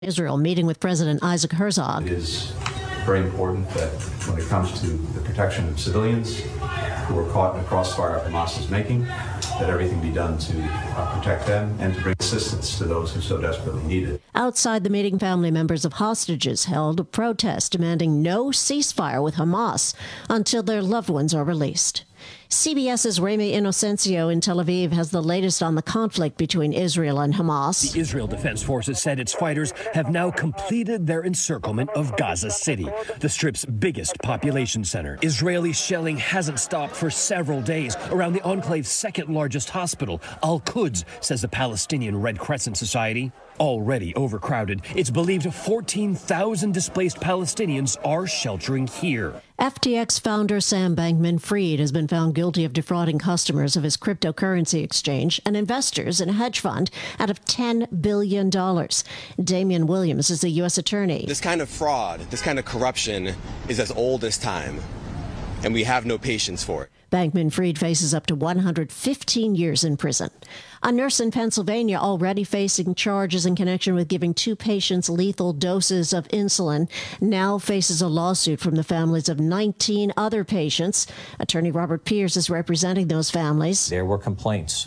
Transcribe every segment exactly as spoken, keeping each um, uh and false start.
Israel meeting with President Isaac Herzog. It is very important that when it comes to the protection of civilians who are caught in the crossfire Hamas is making, that everything be done to uh, protect them and to bring assistance to those who so desperately need it. Outside the meeting, family members of hostages held a protest demanding no ceasefire with Hamas until their loved ones are released. CBS's Remy Inocencio in Tel Aviv has the latest on the conflict between Israel and Hamas. The Israel Defense Forces said its fighters have now completed their encirclement of Gaza City, the Strip's biggest population center. Israeli shelling hasn't stopped for several days around the enclave's second largest hospital, Al-Quds, says the Palestinian Red Crescent Society. Already overcrowded, it's believed fourteen thousand displaced Palestinians are sheltering here. F T X founder Sam Bankman-Fried has been found guilty of defrauding customers of his cryptocurrency exchange and investors in a hedge fund out of ten billion dollars. Damian Williams is the U S attorney. This kind of fraud, this kind of corruption is as old as time, and we have no patience for it. Bankman-Fried faces up to one hundred fifteen years in prison. A nurse in Pennsylvania already facing charges in connection with giving two patients lethal doses of insulin now faces a lawsuit from the families of nineteen other patients. Attorney Robert Pierce is representing those families. There were complaints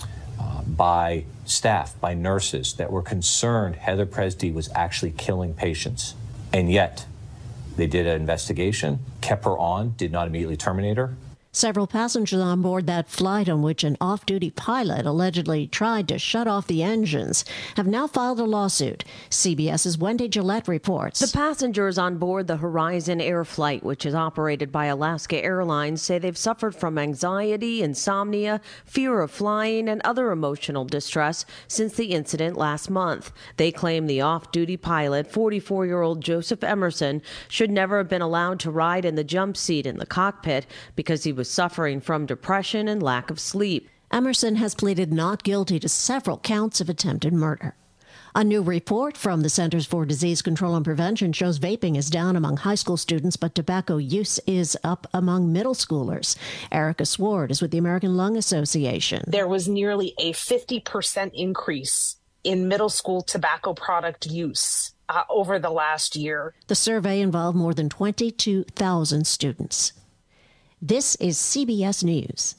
uh, by staff, by nurses, that were concerned Heather Presdy was actually killing patients. And yet, they did an investigation, kept her on, did not immediately terminate her. Several passengers on board that flight on which an off-duty pilot allegedly tried to shut off the engines have now filed a lawsuit. CBS's Wendy Gillette reports. The passengers on board the Horizon Air flight, which is operated by Alaska Airlines, say they've suffered from anxiety, insomnia, fear of flying, and other emotional distress since the incident last month. They claim the off-duty pilot, forty-four-year-old Joseph Emerson, should never have been allowed to ride in the jump seat in the cockpit because he was suffering from depression and lack of sleep. Emerson has pleaded not guilty to several counts of attempted murder. A new report from the Centers for Disease Control and Prevention shows vaping is down among high school students, but tobacco use is up among middle schoolers. Erica Sward is with the American Lung Association. There was nearly a fifty percent increase in middle school tobacco product use uh, over the last year. The survey involved more than twenty-two thousand students. This is C B S News.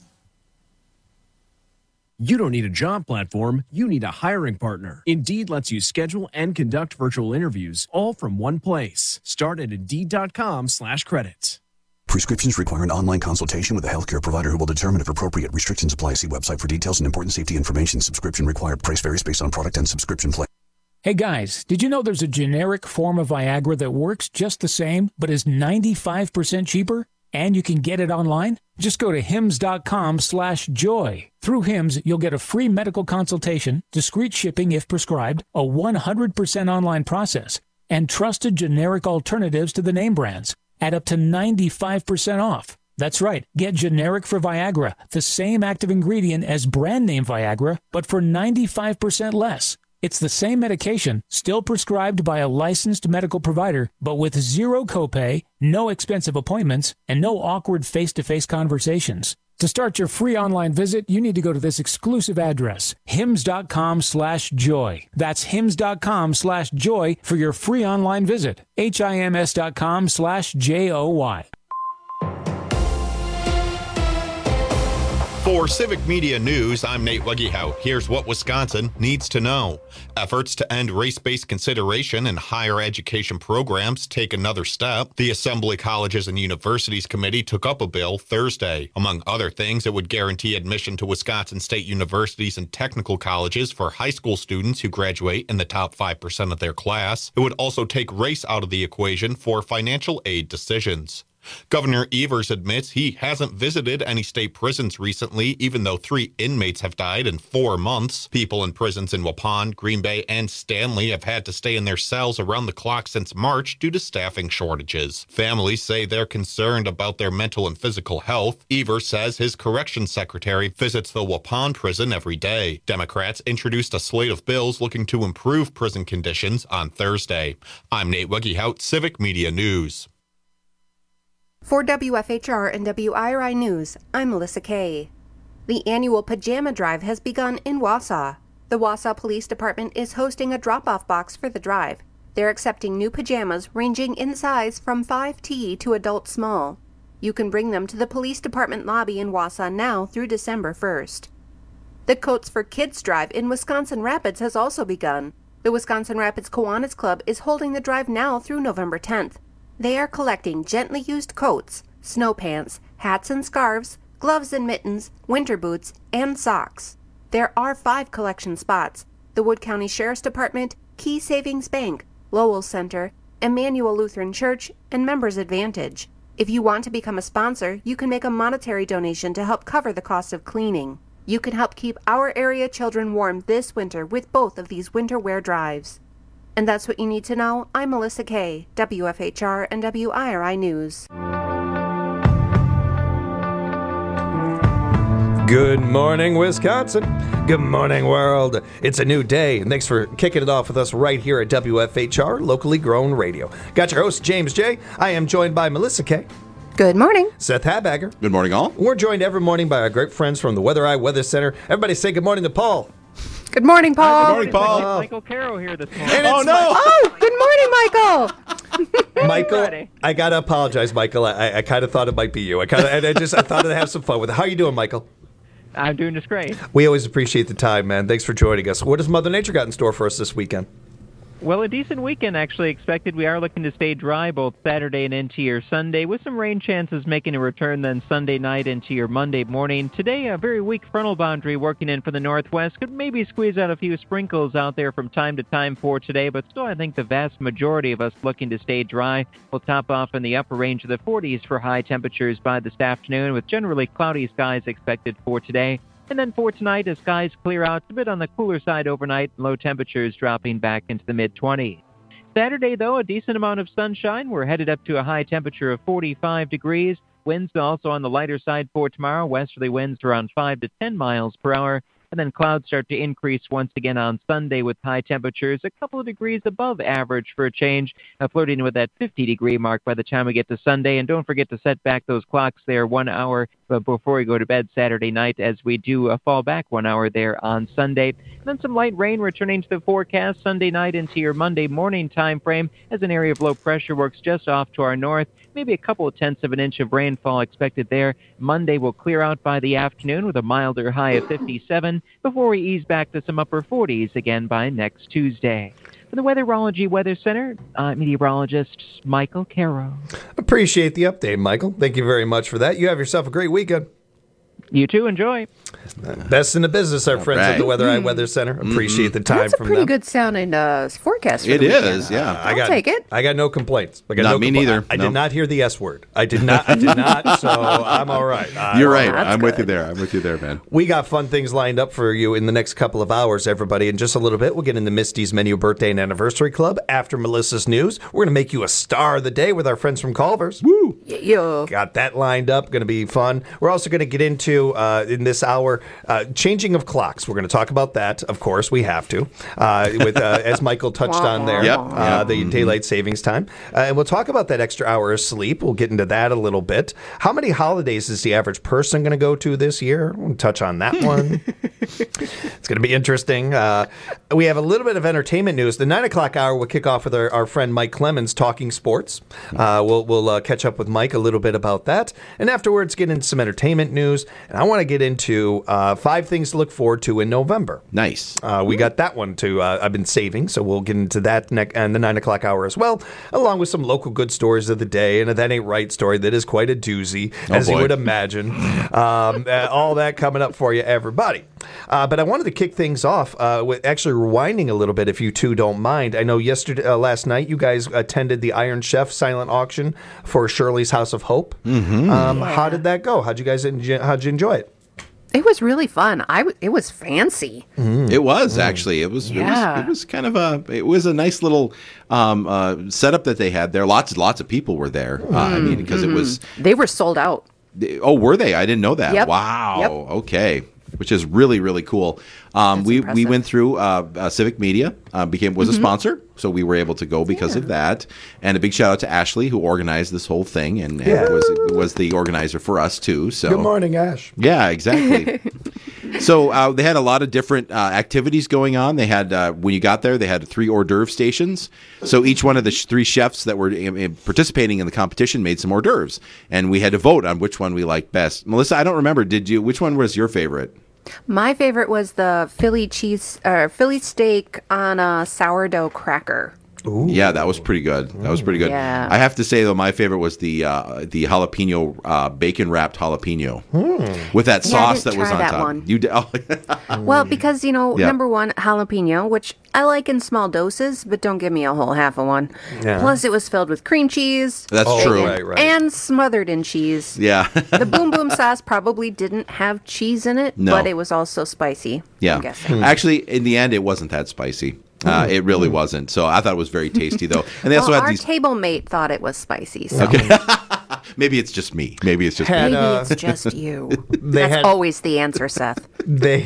You don't need a job platform, you need a hiring partner. Indeed lets you schedule and conduct virtual interviews all from one place. Start at Indeed.com slash credits. Prescriptions require an online consultation with a healthcare provider who will determine if appropriate. Restrictions apply. See website for details and important safety information. Subscription required. Price varies based on product and subscription plan. Hey guys, did you know there's a generic form of Viagra that works just the same, but is ninety-five percent cheaper? And you can get it online? Just go to hims.com slash joy. Through Hims, you'll get a free medical consultation, discreet shipping if prescribed, a one hundred percent online process, and trusted generic alternatives to the name brands at up to ninety-five percent off. That's right. Get generic for Viagra, the same active ingredient as brand name Viagra, but for ninety-five percent less. It's the same medication, still prescribed by a licensed medical provider, but with zero copay, no expensive appointments, and no awkward face-to-face conversations. To start your free online visit, you need to go to this exclusive address, hims.com slash joy. That's hims.com slash joy for your free online visit, hims.com slash J-O-Y. For Civic Media News, I'm Nate Weggehout. Here's what Wisconsin needs to know. Efforts to end race-based consideration in higher education programs take another step. The Assembly Colleges and Universities Committee took up a bill Thursday. Among other things, it would guarantee admission to Wisconsin state universities and technical colleges for high school students who graduate in the top five percent of their class. It would also take race out of the equation for financial aid decisions. Governor Evers admits he hasn't visited any state prisons recently, even though three inmates have died in four months. People in prisons in Waupun, Green Bay, and Stanley have had to stay in their cells around the clock since March due to staffing shortages. Families say they're concerned about their mental and physical health. Evers says his corrections secretary visits the Waupun prison every day. Democrats introduced a slate of bills looking to improve prison conditions on Thursday. I'm Nate Weggehout, Civic Media News. For W F H R and W I R I News, I'm Melissa Kay. The annual Pajama Drive has begun in Wausau. The Wausau Police Department is hosting a drop-off box for the drive. They're accepting new pajamas ranging in size from five T to adult small. You can bring them to the police department lobby in Wausau now through December first. The Coats for Kids drive in Wisconsin Rapids has also begun. The Wisconsin Rapids Kiwanis Club is holding the drive now through November tenth. They are collecting gently used coats, snow pants, hats and scarves, gloves and mittens, winter boots, and socks. There are five collection spots: the Wood County Sheriff's Department, Key Savings Bank, Lowell Center, Emmanuel Lutheran Church, and Members Advantage. If you want to become a sponsor, you can make a monetary donation to help cover the cost of cleaning. You can help keep our area children warm this winter with both of these winter wear drives. And that's what you need to know. I'm Melissa Kay, W F H R and W I R I News. Good morning, Wisconsin. Good morning, world. It's a new day, and thanks for kicking it off with us right here at W F H R, locally grown radio. Got your host, James J. I am joined by Melissa Kay. Good morning. Seth Habagger. Good morning, all. We're joined every morning by our great friends from the Weather Eye Weather Center. Everybody say good morning to Paul. Good morning, Paul. Good morning, Paul. Michael, Michael Caro here this morning. And oh, it's no. My- Oh, good morning, Michael. Michael, I got to apologize, Michael. I, I kind of thought it might be you. I kind of, I just, I thought I'd have some fun with it. How are you doing, Michael? I'm doing just great. We always appreciate the time, man. Thanks for joining us. What has Mother Nature got in store for us this weekend? Well, a decent weekend actually expected. We are looking to stay dry both Saturday and into your Sunday, with some rain chances making a return then Sunday night into your Monday morning. Today, a very weak frontal boundary working in from the northwest. Could maybe squeeze out a few sprinkles out there from time to time for today, but still I think the vast majority of us looking to stay dry. We'll top off in the upper range of the forties for high temperatures by this afternoon, with generally cloudy skies expected for today. And then for tonight, as skies clear out, a bit on the cooler side overnight, low temperatures dropping back into the mid-twenties. Saturday, though, a decent amount of sunshine. We're headed up to a high temperature of forty-five degrees. Winds also on the lighter side for tomorrow. Westerly winds around five to ten miles per hour. And then clouds start to increase once again on Sunday with high temperatures a couple of degrees above average for a change, uh, flirting with that fifty-degree mark by the time we get to Sunday. And don't forget to set back those clocks there one hour before we go to bed Saturday night, as we do uh, fall back one hour there on Sunday. And then some light rain returning to the forecast Sunday night into your Monday morning time frame, as an area of low pressure works just off to our north. Maybe a couple of tenths of an inch of rainfall expected there. Monday will clear out by the afternoon with a milder high of fifty-seven before we ease back to some upper forties again by next Tuesday. For the Weatherology Weather Center, uh, meteorologist Michael Caro. Appreciate the update, Michael. Thank you very much for that. You have yourself a great weekend. You too. Enjoy. Best in the business, our All friends right. at the Weather Eye Weather Center. Appreciate the time That's a from pretty them. good sounding uh, forecast for It the weekend. is, yeah. I I'll got, take it. I got no complaints. I got Not no me compl- neither. I, I No. did not hear the S word. I did not. I did not. So I'm all right. I'm You're all right. That's I'm with you good. there. I'm with you there, man. We got fun things lined up for you in the next couple of hours, everybody. In just a little bit, we'll get into Misty's Menu Birthday and Anniversary Club. After Melissa's news, we're going to make you a star of the day with our friends from Culver's. Woo! Yeah. Got that lined up. Going to be fun. We're also going to get into, uh, in this hour, uh, changing of clocks. We're going to talk about that. Of course, we have to, uh, with uh, as Michael touched on there, Yep. uh, Yep. the Mm-hmm. daylight savings time. Uh, and we'll talk about that extra hour of sleep. We'll get into that a little bit. How many holidays is the average person going to go to this year? We'll touch on that one. It's going to be interesting. Uh, we have a little bit of entertainment news. The nine o'clock hour will kick off with our, our friend Mike Clemens talking sports. Uh, we'll we'll uh, catch up with Mike a little bit about that. And afterwards, get into some entertainment news. And I want to get into uh, five things to look forward to in November. Nice. Uh, we got that one too. Uh, I've been saving, so we'll get into that ne- and the nine o'clock hour as well, along with some local good stories of the day and a That Ain't Right story that is quite a doozy, Oh, as you boy. would imagine. Um, uh, all that coming up for you, everybody. Uh, but I wanted to kick things off uh, with actually rewinding a little bit, if you two don't mind. I know yesterday, uh, last night, you guys attended the Iron Chef silent auction for Shirley's House of Hope. Mm-hmm. Um, how did that go? How'd you guys enjoy, how'd you enjoy it? It was really fun. I w- it was fancy. It was actually. It was. Yeah. It was. It was kind of a. It was a nice little um, uh, setup that they had there. Lots, lots of people were there. Uh, I mean, because it was. They were sold out. Oh, were they? I didn't know that. Yep. Wow. Yep. Okay. Which is really, really cool. Um, we we impressive. went through uh, uh, Civic Media, uh, became was a Mhm. sponsor, so we were able to go because of that. And a big shout out to Ashley, who organized this whole thing and, and Yeah. was was the organizer for us too. So Good morning, Ash. yeah, exactly. So uh, they had a lot of different uh, activities going on. They had, uh, when you got there, they had three hors d'oeuvre stations. So each one of the sh- three chefs that were uh, participating in the competition made some hors d'oeuvres. And we had to vote on which one we liked best. Melissa, I don't remember. Did you? Which one was your favorite? My favorite was the Philly cheese or Philly steak on a sourdough cracker. Ooh. Yeah, that was pretty good. That was pretty good. Yeah. I have to say though, my favorite was the uh, the jalapeno uh, bacon wrapped jalapeno Mm. with that Yeah, I sauce didn't that was try on that top. one. You did? Oh. Well, because, you know, Yeah. number one, jalapeno, which I like in small doses, but don't give me a whole half of one. Yeah. Plus, it was filled with cream cheese. That's bacon, true. Right, right. And smothered in cheese. Yeah. The Boom Boom sauce probably didn't have cheese in it, No. but it was also spicy. Yeah. I'm guessing. Actually, in the end, it wasn't that spicy. Uh, it really wasn't. So I thought it was very tasty, though. And they also well, had our these. table mate thought it was spicy. So. Okay. Maybe it's just me. Maybe it's just Had, me. Maybe uh, it's just you. they That's had- always the answer, Seth. They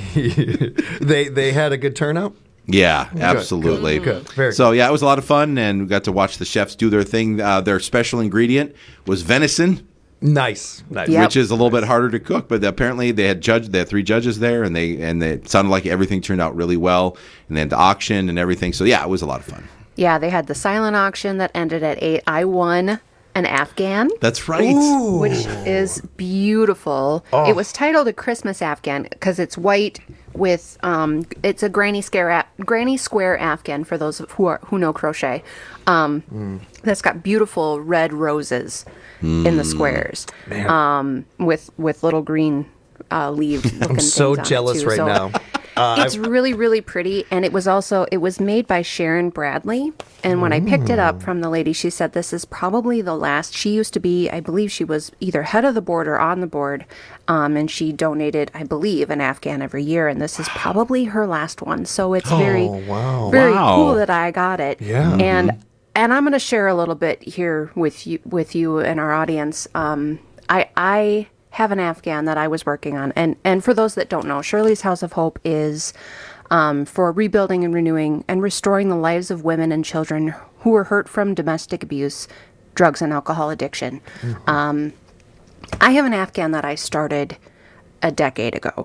they they had a good turnout. Yeah, Good, absolutely. good, good. Very so yeah, it was a lot of fun, and we got to watch the chefs do their thing. Uh, their special ingredient was venison. Nice, nice. Which is a little bit harder to cook, but apparently they had judge. They had three judges there, and they and it sounded like everything turned out really well. And they had the auction and everything. So yeah, it was a lot of fun. Yeah, they had the silent auction that ended at eight. I won an Afghan. That's right. Which is beautiful. Oh. It was titled a Christmas Afghan because it's white with um it's a granny square a- granny square Afghan for those who are who know crochet. Um Mm. that's got beautiful red roses in the Mm. squares. Man. Um with with little green uh leaves looking I'm so things on it, jealous too. right So now. Uh, it's I've- really, really pretty, and it was also it was made by Sharon Bradley. And when I picked it Mm. up from the lady, she said this is probably the last. She used to be, I believe, she was either head of the board or on the board, um, and she donated, I believe, an Afghan every year, and this is probably her last one. So it's very, Oh, wow. very Wow. cool that I got it. Yeah. and Mhm. and I'm going to share a little bit here with you, with you and our audience. Um, I I. have an Afghan that I was working on. And, and for those that don't know, Shirley's House of Hope is um, for rebuilding and renewing and restoring the lives of women and children who were hurt from domestic abuse, drugs, and alcohol addiction. Mm-hmm. Um, I have an Afghan that I started a decade ago.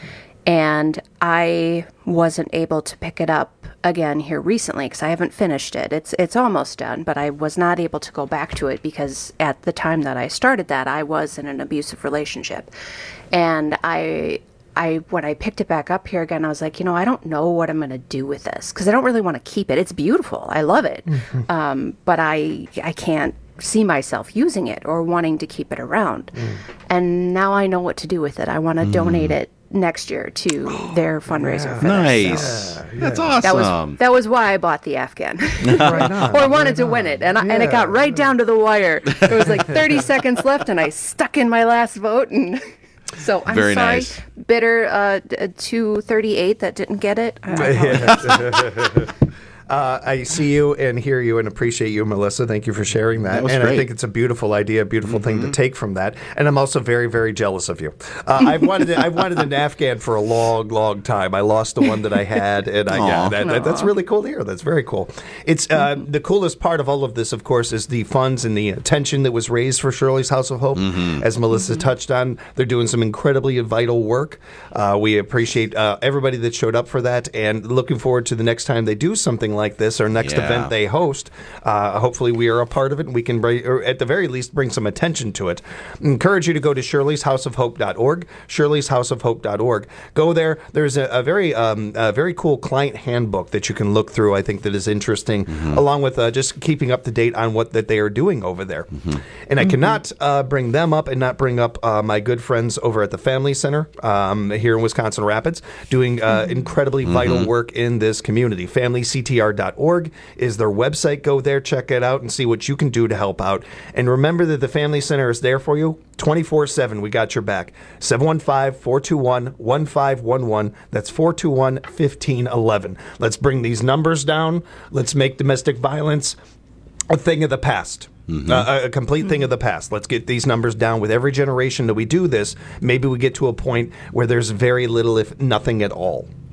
And I wasn't able to pick it up again here recently because I haven't finished it. It's it's almost done, but I was not able to go back to it because at the time that I started that, I was in an abusive relationship. And I I when I picked it back up here again, I was like, you know, I don't know what I'm going to do with this because I don't really want to keep it. It's beautiful. I love it. Mm-hmm. Um, but I I can't see myself using it or wanting to keep it around. Mm. And now I know what to do with it. I want to donate it next year to their fundraiser for Nice. this. So That's that was awesome. that was why I bought the Afghan. Right on, or wanted to win it. And I, and it got right down to the wire. It was like thirty seconds left and I stuck in my last vote and so I'm Very sorry, nice. bitter uh, two thirty-eight that didn't get it. I, I apologize. Uh, I see you and hear you and appreciate you, Melissa. Thank you for sharing that. That was and I great. think it's a beautiful idea, a beautiful thing to take from that. And I'm also very, very jealous of you. Uh, I've wanted I've wanted an Afghan for a long, long time. I lost the one that I had, and I yeah, Aw. that, that, that's really cool to hear. That's very cool. It's uh, the coolest part of all of this, of course, is the funds and the attention that was raised for Shirley's House of Hope. As Melissa touched on, they're doing some incredibly vital work. Uh, we appreciate uh, everybody that showed up for that, and looking forward to the next time they do something like this, or next Yeah. event they host. Uh, hopefully we are a part of it and we can, bring, or at the very least, bring some attention to it. Encourage you to go to shirleys house of hope dot org, shirleys house of hope dot org. Go there. There's a, a very um, a very cool client handbook that you can look through, I think, that is interesting, along with uh, just keeping up to date on what that they are doing over there. And I cannot uh, bring them up and not bring up uh, my good friends over at the Family Center um, here in Wisconsin Rapids, doing uh, incredibly vital work in this community. family c t r dot org is their website. Go there, check it out, and see what you can do to help out. And remember that the Family Center is there for you twenty-four seven. We got your back. seven one five, four two one, one five one one. That's four two one, one five one one. Let's bring these numbers down. Let's make domestic violence a thing of the past. Uh, a complete thing of the past. Let's get these numbers down. With every generation that we do this, maybe we get to a point where there's very little, if nothing at all.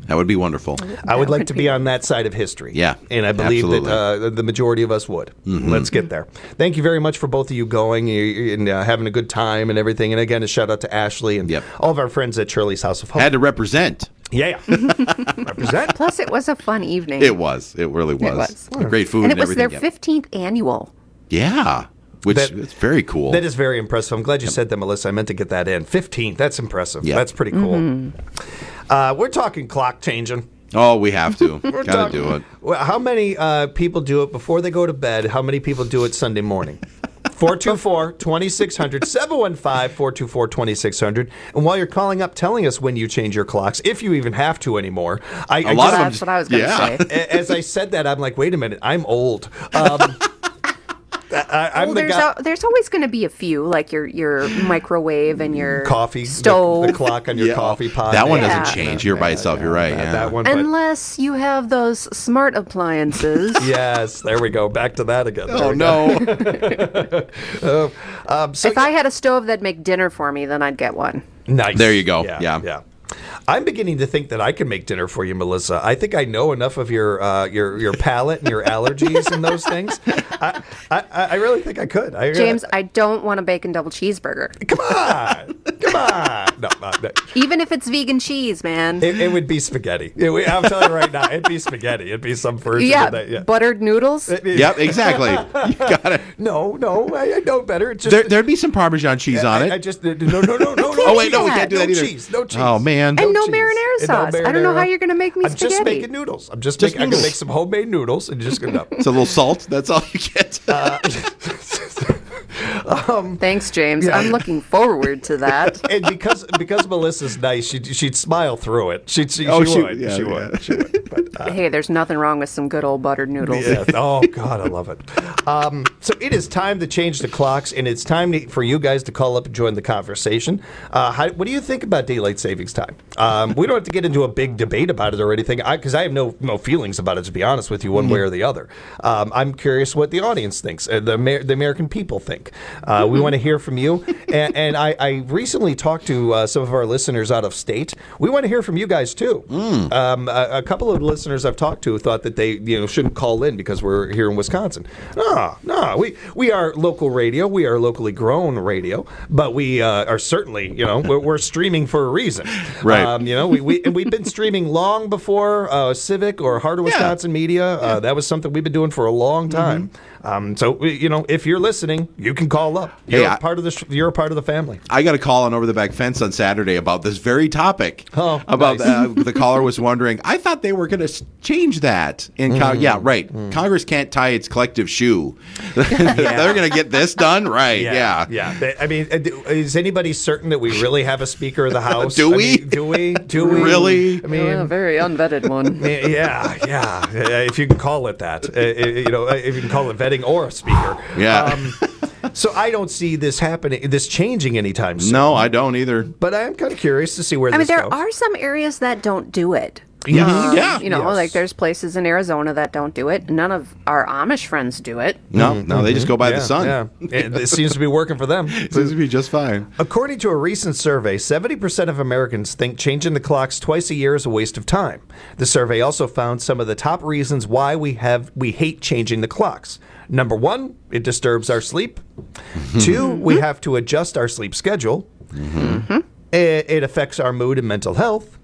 That would be wonderful. I would like to be on that side of history. Yeah, and I believe absolutely. that uh, the majority of us would. Mhm. Let's get there. Thank you very much for both of you going and uh, having a good time and everything. And again, a shout out to Ashley and all of our friends at Shirley's House of Hope. Had to represent. Yeah, represent. Plus, it was a fun evening. It was. It really was. was. Great food and and, it was everything. their fifteenth annual. Yeah, which That- is very cool. That is very impressive. I'm glad you said that, Melissa. I meant to get that in. fifteen. That's impressive. Yep. That's pretty cool. Mm-hmm. Uh, we're talking clock changing. Oh, we have to. We're Gotta talking- do it. Well, how many uh, people do it before they go to bed? How many people do it Sunday morning? four two four, two six zero zero, seven one five, four two four, two six zero zero. And while you're calling up, telling us when you change your clocks, if you even have to anymore. I, A I lot just- of them- That's what I was going to yeah. say. a- As I said that, I'm like, wait a minute, I'm old. Um, I, I'm Well, the there's, guy. al- there's always going to be a few, like your your microwave and your Coffee, the- stove. the, clock on your Yeah. coffee pot. That one Yeah. doesn't change here by itself. You're right. That- Yeah. That one, but Unless you have those smart appliances. yes, there we go. Back to that again. There Oh we go. no. Uh, um, so If I had a stove that'd make dinner for me, then I'd get one. nice. There you go. Yeah, Yeah. yeah. I'm beginning to think that I can make dinner for you, Melissa. I think I know enough of your uh, your your palate and your allergies and those things. I, I, I really think I could. I, James, I don't want a bacon double cheeseburger. come on, come on. No, no, no. Even if it's vegan cheese, man. It, it would be spaghetti. It would- I'm telling you right now, it'd be spaghetti. It'd be some version yeah, of that. Yeah. buttered noodles. Yep. Exactly. You got it. No, no, I, I know better. It's just There, there'd be some Parmesan cheese on I, it. I just no, no, no, no, no. Oh, wait, no, we that. can't do that no either. cheese, no cheese. Oh man. And no cheese. marinara And sauce. I don't know how you're going to make me I'm just spaghetti. making noodles. I'm just, Just making. I can noodles. make some homemade noodles and just gonna. It's a little salt. That's all you get. Thanks, James. Yeah. I'm looking forward to that. And because because Melissa's nice, she'd, she'd smile through it. She'd, she, Oh, she, she- would. yeah, she yeah. would. She would. But, uh, Hey, there's nothing wrong with some good old buttered noodles. yeah. Oh God, I love it. Um, so it is time to change the clocks, and it's time to, for you guys to call up and join the conversation. Uh, how, what do you think about daylight savings time? Um, we don't have to get into a big debate about it or anything, because I, I have no no feelings about it, to be honest with you, one way or the other. Um, I'm curious what the audience thinks, uh, the Amer- the American people think. Uh, we want to hear from you. And, and I, I recently talked to uh, some of our listeners out of state. We want to hear from you guys too. Um, a, a couple of listeners I've talked to thought that they you know shouldn't call in because we're here in Wisconsin. No, no, we we are local radio. We are locally grown radio, but we uh, are certainly you know we're, we're streaming for a reason. Right. Um, you know we, we and we've been streaming long before uh, Civic or Heart of Wisconsin Media. Uh, that was something we've been doing for a long time. Um, so we- you know if you're listening, you can call up. You're Hey, a I- part of the sh- you're a part of the family. I got a call on Over the Back Fence on Saturday about this very topic. Oh, about nice. uh, the caller was wondering. I thought they were going to change that in Con- yeah, right. Congress can't tie its collective shoe. They're going to get this done, right? Yeah, yeah. They- I mean, uh, do- is anybody certain that we really have a Speaker of the House? Do I we? mean, do we? Do we? Really? I mean, a very unvetted one. yeah, yeah. Uh, If you can call it that, uh, uh, you know, uh, if you can call it vetting or a speaker. Yeah. Um, so I don't see this happening, this changing anytime soon. No, I don't either. But I am kind of curious to see where I mean, this there goes. are some areas that don't do it. Yes. Um, Yeah. You know, Yes. like there's places in Arizona that don't do it. None of our Amish friends do it. No, no, they just go by yeah, the sun. Yeah, it, it seems to be working for them. Seems to be just fine. According to a recent survey, seventy percent of Americans think changing the clocks twice a year is a waste of time. The survey also found some of the top reasons why we have we hate changing the clocks. Number one, it disturbs our sleep. Two, we have to adjust our sleep schedule. It, it affects our mood and mental health.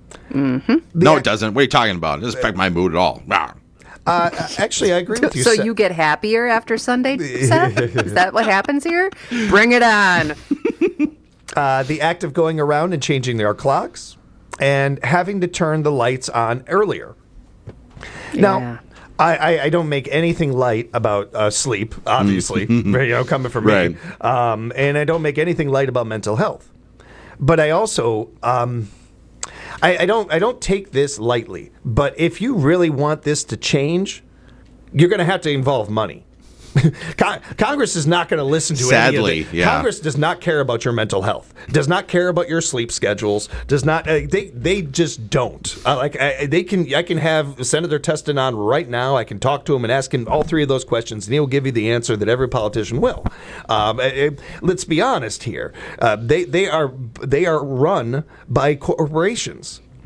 No, it doesn't. What are you talking about? It doesn't affect my mood at all. Rah. Uh, actually, I agree with you. So Sa- you get happier after Sunday, Seth? Is that what happens here? Bring it on. uh, the act of going around and changing our clocks and having to turn the lights on earlier. Now, Yeah. I, I, I don't make anything light about uh, sleep, obviously, you know, coming from Right. me. Um, and I don't make anything light about mental health. But I also, um, I, I don't, I don't take this lightly. But if you really want this to change, you're going to have to involve money. Con- Congress is not going to listen to Sadly, any of it. yeah. Congress does not care about your mental health. Does not care about your sleep schedules. Does not. Uh, they they just don't. Uh, like I, they can. I can have Senator Testin on right now. I can talk to him and ask him all three of those questions, and he'll give you the answer that every politician will. Um, uh, uh, let's be honest here. Uh, they they are they are run by corporations.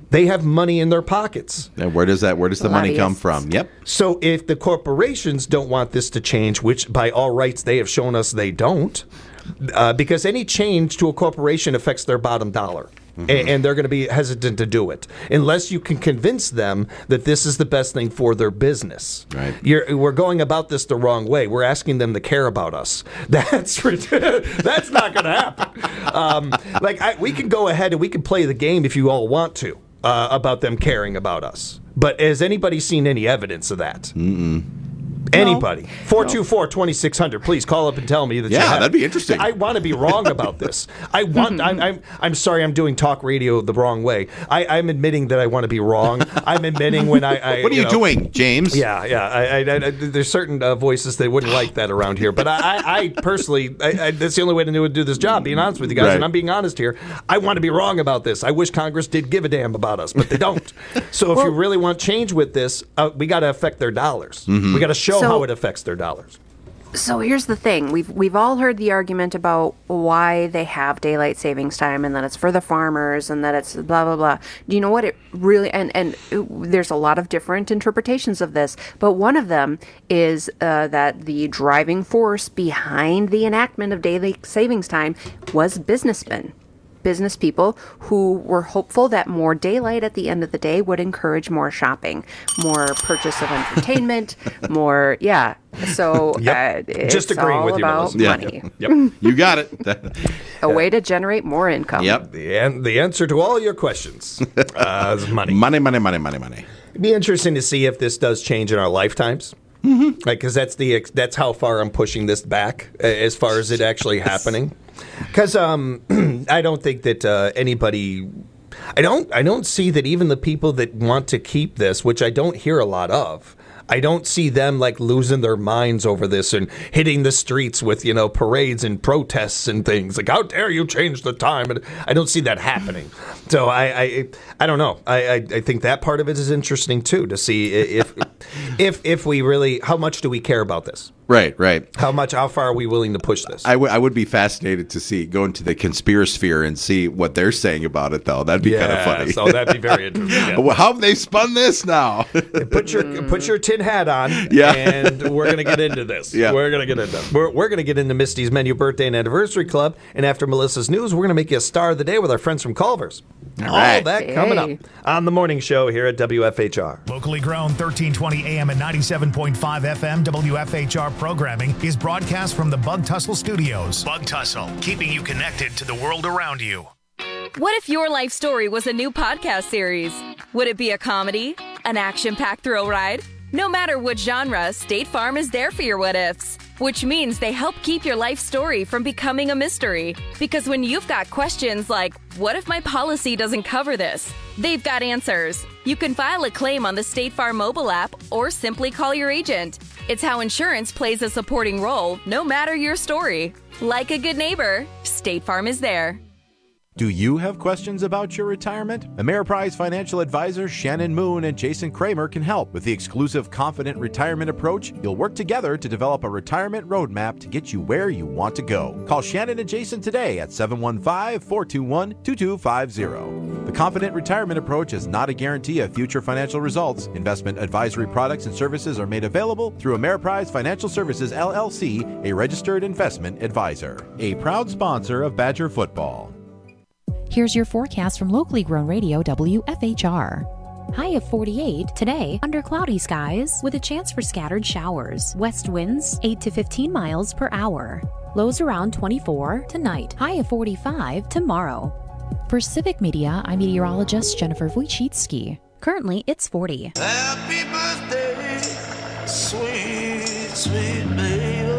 They have money in their pockets. And where does that? Where does the money come from? Yep. So if the corporations don't want this to change, which by all rights they have shown us they don't, uh, because any change to a corporation affects their bottom dollar. Mm-hmm. And, and they're going to be hesitant to do it unless you can convince them that this is the best thing for their business. Right. You're, we're going about this the wrong way. We're asking them to care about us. That's that's not going to happen. Um, like I, we can go ahead and we can play the game if you all want to. Uh, about them caring about us. But has anybody seen any evidence of that? Mm-mm. Anybody? four two four, two six zero zero. Please call up and tell me that yeah, you have. that'd be interesting. I want to be wrong about this. I want. I'm, I'm. I'm sorry. I'm doing talk radio the wrong way. I, I'm admitting that I want to be wrong. I'm admitting when I. I what are you, you know, doing, James? Yeah, yeah. I, I, I, there's certain uh, voices that wouldn't like that around here. But I, I, I personally, I, I, that's the only way to do, do this job. Being honest with you guys, right. and I'm being honest here. I want to be wrong about this. I wish Congress did give a damn about us, but they don't. So if well, you really want change with this, uh, we got to affect their dollars. Mm-hmm. We got to show so, how it affects their dollars. So here's the thing. We've we've all heard the argument about why they have daylight savings time and that it's for the farmers and that it's blah, blah, blah. Do you know what it really, and, and it, there's a lot of different interpretations of this, but one of them is uh, that the driving force behind the enactment of daylight savings time was businessmen. Business people who were hopeful that more daylight at the end of the day would encourage more shopping, more purchase of entertainment, more, yeah. So yep. uh, it's Just agreeing all with you, about Melissa. money. Yeah. Yep. You got it. A way to generate more income. Yep. The, an- the answer to all your questions uh, is money. Money, money, money, money, money. It'd be interesting to see if this does change in our lifetimes. Mm-hmm. Like, because that's the that's how far I'm pushing this back as far as it actually happening. Because um, I don't think that uh, anybody, I don't, I don't see that even the people that want to keep this, which I don't hear a lot of, I don't see them like losing their minds over this and hitting the streets with, you know, parades and protests and things like, how dare you change the time? And I don't see that happening. So I, I, I don't know. I, I, I think that part of it is interesting too, to see if, if, if we really, how much do we care about this? Right, right. How much, how far are we willing to push this? I, w- I would be fascinated to see, go into the conspirasphere and see what they're saying about it, though. That'd be yes, kind of funny. So that'd be very interesting. Yeah. Well, how have they spun this now? Put your put your tin hat on, yeah. and we're going to get into this. Yeah. We're going to get into We're, we're going to get into Misty's Menu Birthday and Anniversary Club, and after Melissa's news, we're going to make you a star of the day with our friends from Culver's. All right. All that hey. coming up on the morning show here at W F H R. Locally grown, thirteen twenty A M and ninety-seven point five F M W F H R programming is broadcast from the Bug Tussle Studios. Bug Tussle, keeping you connected to the world around you. What if your life story was a new podcast series? Would it be a comedy? An action-packed thrill ride? No matter what genre, State Farm is there for your what-ifs. Which means they help keep your life story from becoming a mystery. Because when you've got questions like, what if my policy doesn't cover this? They've got answers. You can file a claim on the State Farm mobile app or simply call your agent. It's how insurance plays a supporting role, no matter your story. Like a good neighbor, State Farm is there. Do you have questions about your retirement? Ameriprise financial advisors Shannon Moon and Jason Kramer can help. With the exclusive Confident Retirement Approach, you'll work together to develop a retirement roadmap to get you where you want to go. Call Shannon and Jason today at seven one five, four two one, two two five zero. The Confident Retirement Approach is not a guarantee of future financial results. Investment advisory products and services are made available through Ameriprise Financial Services, L L C, a registered investment advisor. A proud sponsor of Badger Football. Here's your forecast from locally grown radio W F H R. High of forty-eight today, under cloudy skies with a chance for scattered showers. West winds eight to fifteen miles per hour. Lows around twenty-four tonight. High of forty-five tomorrow. For Civic Media, I'm meteorologist Jennifer Wojcicki. Currently, it's forty. Happy birthday, sweet, sweet baby.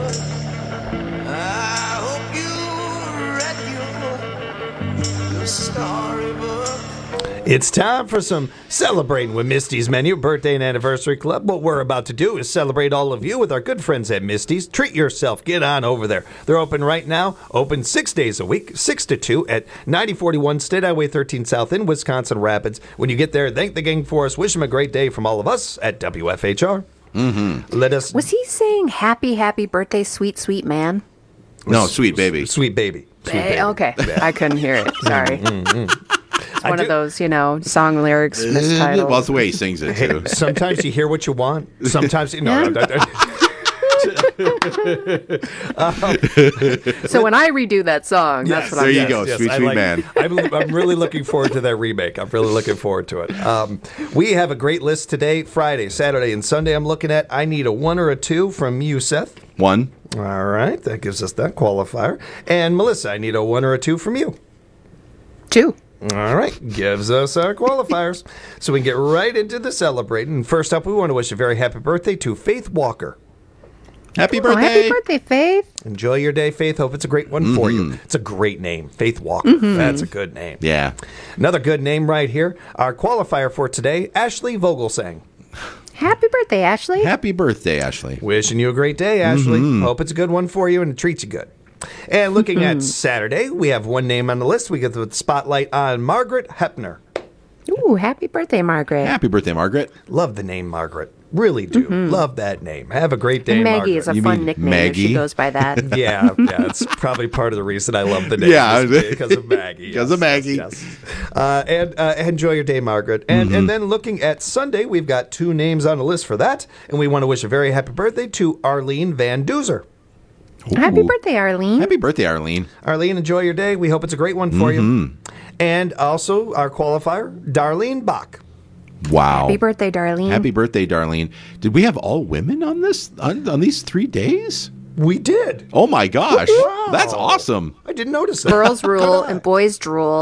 I hope you read your storybook. It's time for some celebrating with Misty's Menu Birthday and Anniversary Club. What we're about to do is celebrate all of you with our good friends at Misty's. Treat yourself. Get on over there. They're open right now. Open six days a week, six to two at ninety forty-one State Highway thirteen South in Wisconsin Rapids. When you get there, thank the gang for us. Wish them a great day from all of us at W F H R. Mm-hmm. Let us. Was he saying happy, happy birthday, sweet, sweet man? No, sweet baby. Sweet baby. Sweet Hey, baby. okay. I couldn't hear it. Sorry. Mm-hmm. It's one of those, you know, song lyrics mistitled. Well, it's the way he sings it, too. Sometimes you hear what you want. Sometimes you know. No, um, so when I redo that song, yes, that's what I'm There you yes, go, yes, sweet, I sweet like- man. I'm, I'm really looking forward to that remake. I'm really looking forward to it. Um, we have a great list today, Friday, Saturday, and Sunday. I'm looking at. I need a one or a two from you, Seth. One. All right, that gives us that qualifier. And Melissa, I need a one or a two from you. Two. All right, gives us our qualifiers. So we can get right into the celebrating. And first up, we want to wish a very happy birthday to Faith Walker. Happy Oh, birthday. happy birthday, Faith. Enjoy your day, Faith. Hope it's a great one for you. It's a great name, Faith Walker. Mhm. That's a good name. Yeah. Another good name right here. Our qualifier for today, Ashley Vogelsang. Happy birthday, Ashley. Happy birthday, Ashley. Wishing you a great day, Ashley. Mhm. Hope it's a good one for you and it treats you good. And looking at Saturday, we have one name on the list. We get the spotlight on Margaret Hepner. Ooh, happy birthday, Margaret. Happy birthday, Margaret. Love the name Margaret. Really do. Mhm. Love that name. Have a great day, And Maggie Margaret. is a fun nickname if she goes by that. yeah, yeah, it's probably part of the reason I love the name. Yeah. is because of Maggie. Because of Maggie. Yes. Uh, and uh, enjoy your day, Margaret. And and then looking at Sunday, we've got two names on the list for that, and we want to wish a very happy birthday to Arlene Van Duzer. Happy birthday, Arlene. Happy birthday, Arlene. Arlene, enjoy your day. We hope it's a great one for you. And also our qualifier, Darlene Bach. Wow. Happy birthday, Darlene. Happy birthday, Darlene. Did we have all women on this on, on these three days? We did. Oh my gosh. Wow. That's awesome. I didn't notice that. Girls rule and boys drool.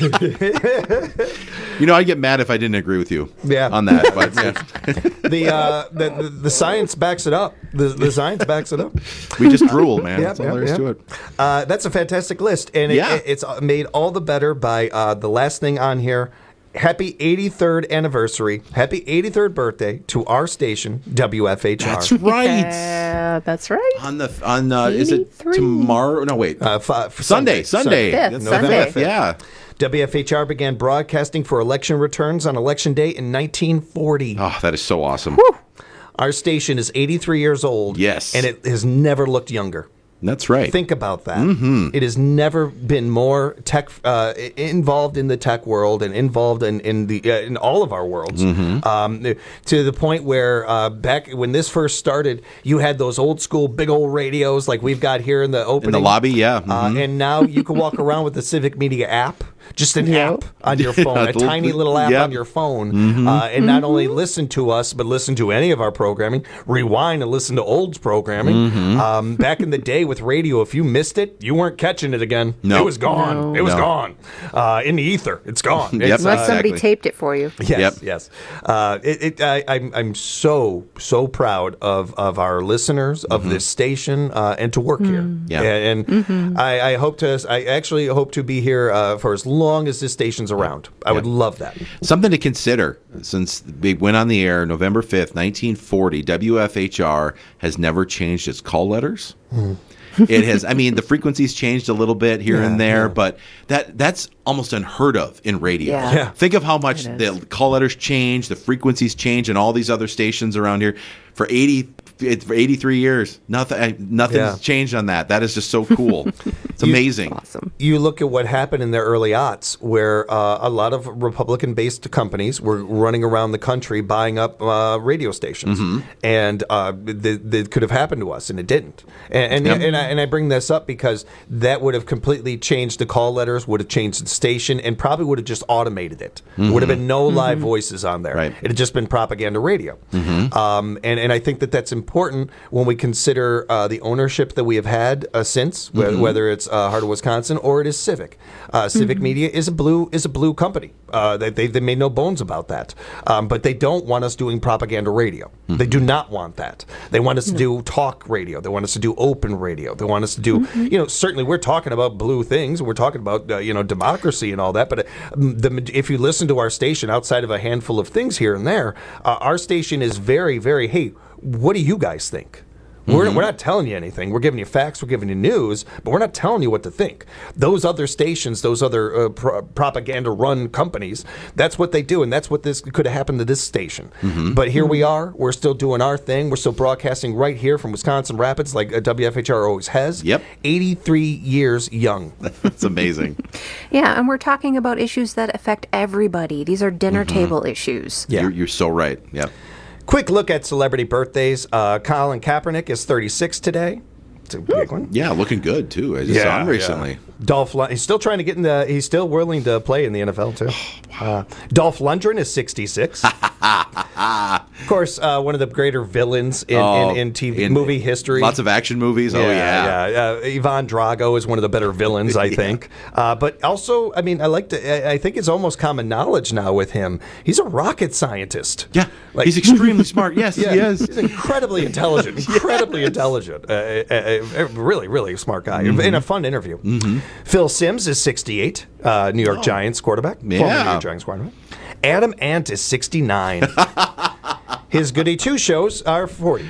You know, I'd get mad if I didn't agree with you Yeah. on that. But yeah. the, uh, the, the the science backs it up. The, the science backs it up. We just drool, man. Yep, That's all yep, there is yep. to it. Uh, that's a fantastic list, and it, Yeah. it- it's made all the better by uh, the last thing on here. Happy eighty-third anniversary, happy eighty-third birthday to our station, W F H R. That's right. Yeah, that's right. On the on uh, is it tomorrow? No, wait. Uh, f- f- Sunday. Sunday. Fifth, That's Sunday. November fifth. Yeah. W F H R began broadcasting for election returns on election day in nineteen forty. Oh, that is so awesome. Our station is eighty-three years old. Yes. And it has never looked younger. That's right. Think about that. Mhm. It has never been more tech uh, i- involved in the tech world and involved in in the uh, in all of our worlds. Mhm. Um, to the point where uh, back when this first started, you had those old school big old radios like we've got here in the opening In the lobby, yeah. Uh, Mhm. and now you can walk around with the Civic Media app. Just an Yep. app on your phone, Yeah, a little- tiny little app yep. on your phone, Mhm. uh, and not only listen to us, but listen to any of our programming, rewind and listen to old programming. Mhm. Um, back in the day with radio, if you missed it, you weren't catching it again. No. It was gone. No. It was No. gone. Uh, in the ether, it's gone. Yep. It's, Unless uh, somebody Exactly. taped it for you. Yes, Yep. yes. Uh, it, it, I, I'm, I'm so, so proud of, of our listeners, of this station, uh, and to work here. Yeah. And, and I, I hope to, I actually hope to be here uh, for as long as this station's around. I would love that. Something to consider since we went on the air November fifth, nineteen forty, W F H R has never changed its call letters. It has, I mean, the frequencies changed a little bit here Yeah, and there, yeah. but that that's almost unheard of in radio. Yeah. Yeah. Think of how much It the call letters change, the frequencies change, and all these other stations around here for eighty. It's for eighty-three years. Nothing, nothing's Yeah. changed on that. That is just so cool. It's amazing. Awesome. You look at what happened in the early aughts, where uh, a lot of Republican-based companies were running around the country buying up uh, radio stations, and uh, th- that could have happened to us, and it didn't. And and, Yep. and, I, and I bring this up because that would have completely changed the call letters, would have changed the station, and probably would have just automated it. There would have been no live voices on there. Right. It had just been propaganda radio. Um, and and I think that that's important when we consider uh, the ownership that we have had uh, since, wh- Mm-hmm. whether it's uh, Heart of Wisconsin or it is Civic. Uh, Civic Media is a blue is a blue company. Uh, they, they they made no bones about that. Um, but they don't want us doing propaganda radio. Mm-hmm. They do not want that. They want us to do talk radio. They want us to do open radio. They want us to do you know certainly we're talking about blue things. We're talking about uh, you know democracy and all that. But uh, the if you listen to our station outside of a handful of things here and there, uh, our station is very very hey. What do you guys think? We're, Mhm. we're not telling you anything. We're giving you facts. We're giving you news, but we're not telling you what to think. Those other stations, those other uh, pro- propaganda-run companies, that's what they do, and that's what this could have happened to this station. Mhm. But here we are. We're still doing our thing. We're still broadcasting right here from Wisconsin Rapids, like uh, W F H R always has. Yep. eighty-three years young. That's amazing. Yeah, and we're talking about issues that affect everybody. These are dinner Mhm. table issues. Yeah. You're, you're so right. Yep. Quick look at celebrity birthdays. Uh, Colin Kaepernick is thirty-six today. It's a big one. Yeah, looking good too. I just saw him recently. yeah. Dolph, Lund- he's still trying to get in the. He's still willing to play in the N F L too. Uh, Dolph Lundgren is sixty-six. Of course, uh, one of the greater villains in, Oh, in, in T V in movie history. Lots of action movies. Oh yeah. yeah. Uh, Ivan Drago is one of the better villains, I think. Uh, but also, I mean, I like to. I, I think it's almost common knowledge now with him. He's a rocket scientist. Yeah, like, he's extremely smart. Yes, yeah, he is. He's incredibly intelligent. Incredibly intelligent. Uh, uh, uh, really, really a smart guy. Mhm. In a fun interview. Mm-hmm. Phil Simms is sixty-eight. Uh, New York Oh. Giants quarterback. Yeah. Former New York Giants quarterback. Adam Ant is sixty-nine. His Goody Two shows are forty.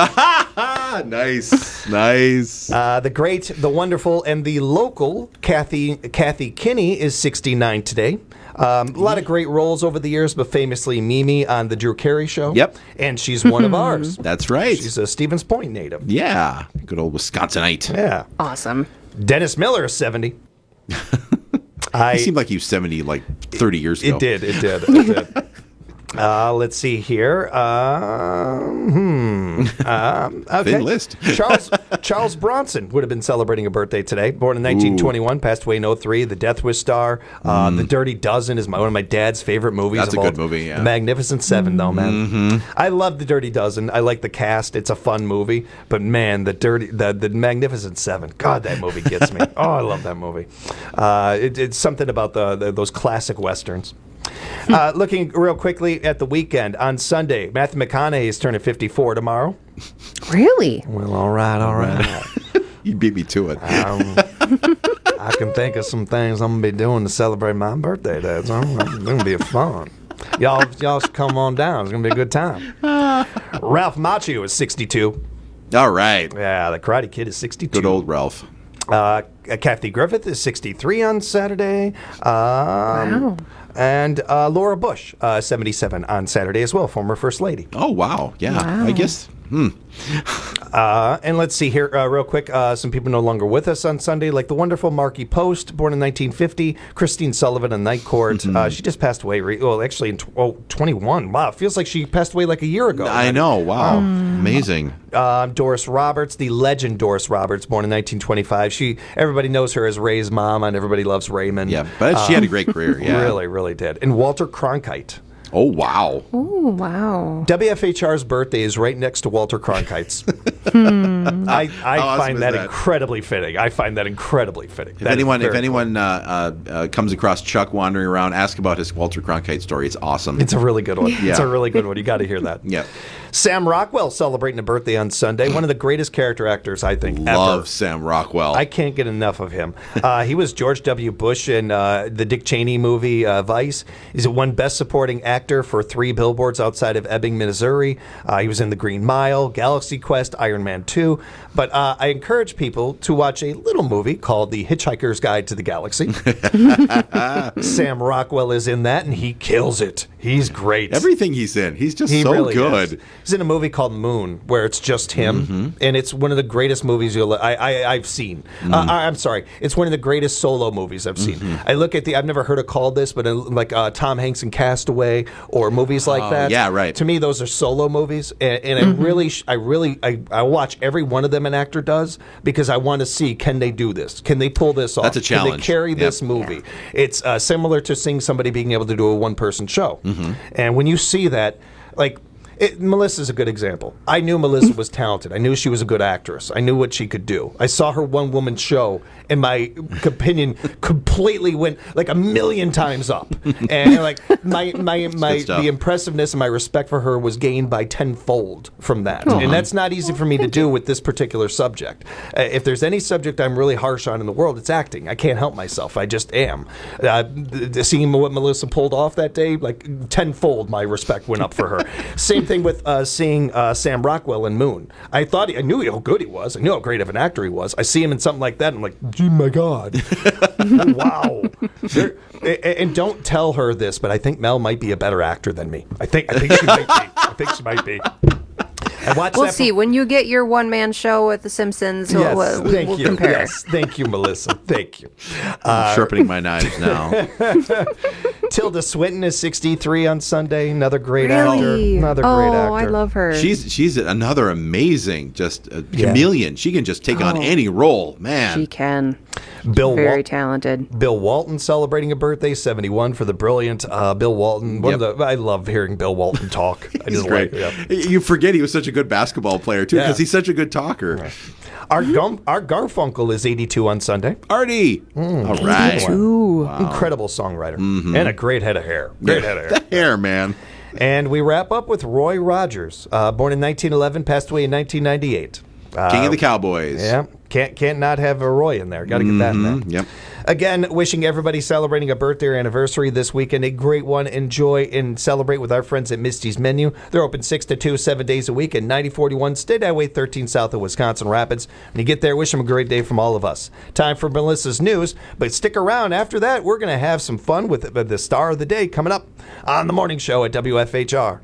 Nice, nice. Uh, the great, the wonderful, and the local Kathy Kathy Kinney is sixty-nine today. Um, a lot of great roles over the years, but famously Mimi on the Drew Carey Show. Yep. And she's one of ours. That's right. She's a Stevens Point native. Yeah, good old Wisconsinite. Yeah. Awesome. Dennis Miller is seventy. I, He seemed like he was seventy like thirty years ago. It did. It did. It did. Uh, let's see here. Uh, hmm. Um, okay. Thin list. Charles Charles Bronson would have been celebrating a birthday today. Born in nineteen twenty-one, passed away in oh three. The Death Wish star. Uh, Mm. The Dirty Dozen is my, one of my dad's favorite movies. That's of a all- good movie, yeah. The Magnificent Seven, though, man. Mhm. I love The Dirty Dozen. I like the cast. It's a fun movie. But man, the dirty, the, the Magnificent Seven. God, that movie gets me. Oh, I love that movie. Uh, it, it's something about the, the those classic westerns. Uh, looking real quickly at the weekend, on Sunday, Matthew McConaughey is turning fifty-four tomorrow. Really? Well, all right, all right. You beat me to it. Um, I can think of some things I'm gonna be doing to celebrate my birthday. That's it's gonna be fun. Y'all, y'all should come on down. It's gonna be a good time. Ralph Macchio is sixty-two. All right. Yeah, the Karate Kid is sixty-two. Good old Ralph. Uh, Kathy Griffith is sixty-three on Saturday. Um, Wow. And uh, Laura Bush, uh, seventy-seven on Saturday as well, former First Lady. Oh, wow. Yeah. Wow. I guess. Hmm. Uh, and let's see here, uh, real quick. Uh, some people no longer with us on Sunday, like the wonderful Marky Post, born in nineteen fifty. Christine Sullivan on Night Court. Mm-hmm. Uh, she just passed away. Re- well, actually, in tw- oh, twenty-one. Wow, it feels like she passed away like a year ago. I know. Wow. Amazing. Uh, Doris Roberts, the legend Doris Roberts, born in nineteen twenty-five. She, everybody knows her as Ray's mom, and Everybody Loves Raymond. Yeah, but she had a great career. Yeah. Really, really did. And Walter Cronkite. Oh, wow. Ooh, wow. W F H R's birthday is right next to Walter Cronkite's. Hmm. I, I How awesome find is that, that? incredibly fitting. I find that incredibly fitting. If That is anyone, if very anyone uh, uh, uh, comes across Chuck wandering around, ask about his Walter Cronkite story. It's awesome. It's a really good one. It's Yeah. a really good one. You got to hear that. Yeah. Sam Rockwell celebrating a birthday on Sunday. One of the greatest character actors, I think, Love ever. Sam Rockwell. I can't get enough of him. Uh, he was George W. Bush in uh, the Dick Cheney movie uh, Vice. He's won Best Supporting Actor for three billboards outside of Ebbing, Missouri. Uh, he was in The Green Mile, Galaxy Quest, Iron Man two. But uh, I encourage people to watch a little movie called The Hitchhiker's Guide to the Galaxy. Sam Rockwell is in that, and he kills it. He's great. Everything he's in, he's just He so really good. is. He's in a movie called Moon, where it's just him, Mm-hmm. and it's one of the greatest movies you'll I, I I've seen. Mm. Uh, I, I'm sorry, it's one of the greatest solo movies I've seen. Mm-hmm. I look at the I've never heard it called this, but uh, like uh, Tom Hanks in Castaway or movies like Oh, that. yeah, right. To me, those are solo movies, and, and I really, sh- I really, I, I watch every one of them an actor does because I want to see can they do this? Can they pull this off? That's a Can challenge. they carry Yep. this movie? It's uh, similar to seeing somebody being able to do a one person show, Mm-hmm. and when you see that, like. It, Melissa's a good example. I knew Melissa was talented. I knew she was a good actress. I knew what she could do. I saw her one woman show, and my opinion completely went like a million times up. And like my my my good stuff. the impressiveness and my respect for her was gained by tenfold from that. And that's not easy for me to do with this particular subject. Uh, if there's any subject I'm really harsh on in the world, it's acting. I can't help myself. I just am. Uh, th- th- seeing what Melissa pulled off that day, like tenfold, my respect went up for her. Same Same thing with uh, seeing uh, Sam Rockwell in Moon. I thought he, I knew how good he was. I knew how great of an actor he was. I see him in something like that, and I'm like, oh my God. Wow. There, and don't tell her this, but I think Mel might be a better actor than me. I think I think she might be. I think she might be. We'll see. When you get your one-man show with The Simpsons, yes, we'll, we, thank we'll you. compare. Yes, thank you, Melissa. Thank you. I'm uh, sharpening my knives now. Tilda Swinton is sixty-three on Sunday. Another great really? actor. Another oh, great actor. I love her. She's she's another amazing, just a chameleon. Yeah. She can just take oh, on any role, man. She can. Bill very Wal- talented. Bill Walton celebrating a birthday, seventy-one for the brilliant uh, Bill Walton. One yep. of the, I love hearing Bill Walton talk. I He's just great. Like, yeah. You forget he was such a good basketball player too, because yeah. he's such a good talker. Right. Our Gum, our Garfunkel is eighty-two on Sunday. Artie, mm. all right, wow. Incredible songwriter mm-hmm. and a great head of hair. Great head of hair. The hair, man. And we wrap up with Roy Rogers, uh, born in nineteen eleven, passed away in nineteen ninety-eight. Uh, King of the Cowboys. Yeah, can't can't not have a Roy in there. Got to get mm-hmm. that in there. Yep. Again, wishing everybody celebrating a birthday or anniversary this weekend a great one. Enjoy and celebrate with our friends at Misty's Menu. They're open six to two, seven days a week at ninety forty-one State Highway thirteen south of Wisconsin Rapids. When you get there, wish them a great day from all of us. Time for Melissa's news, but stick around. After that, we're going to have some fun with the star of the day coming up on the morning show at W F H R.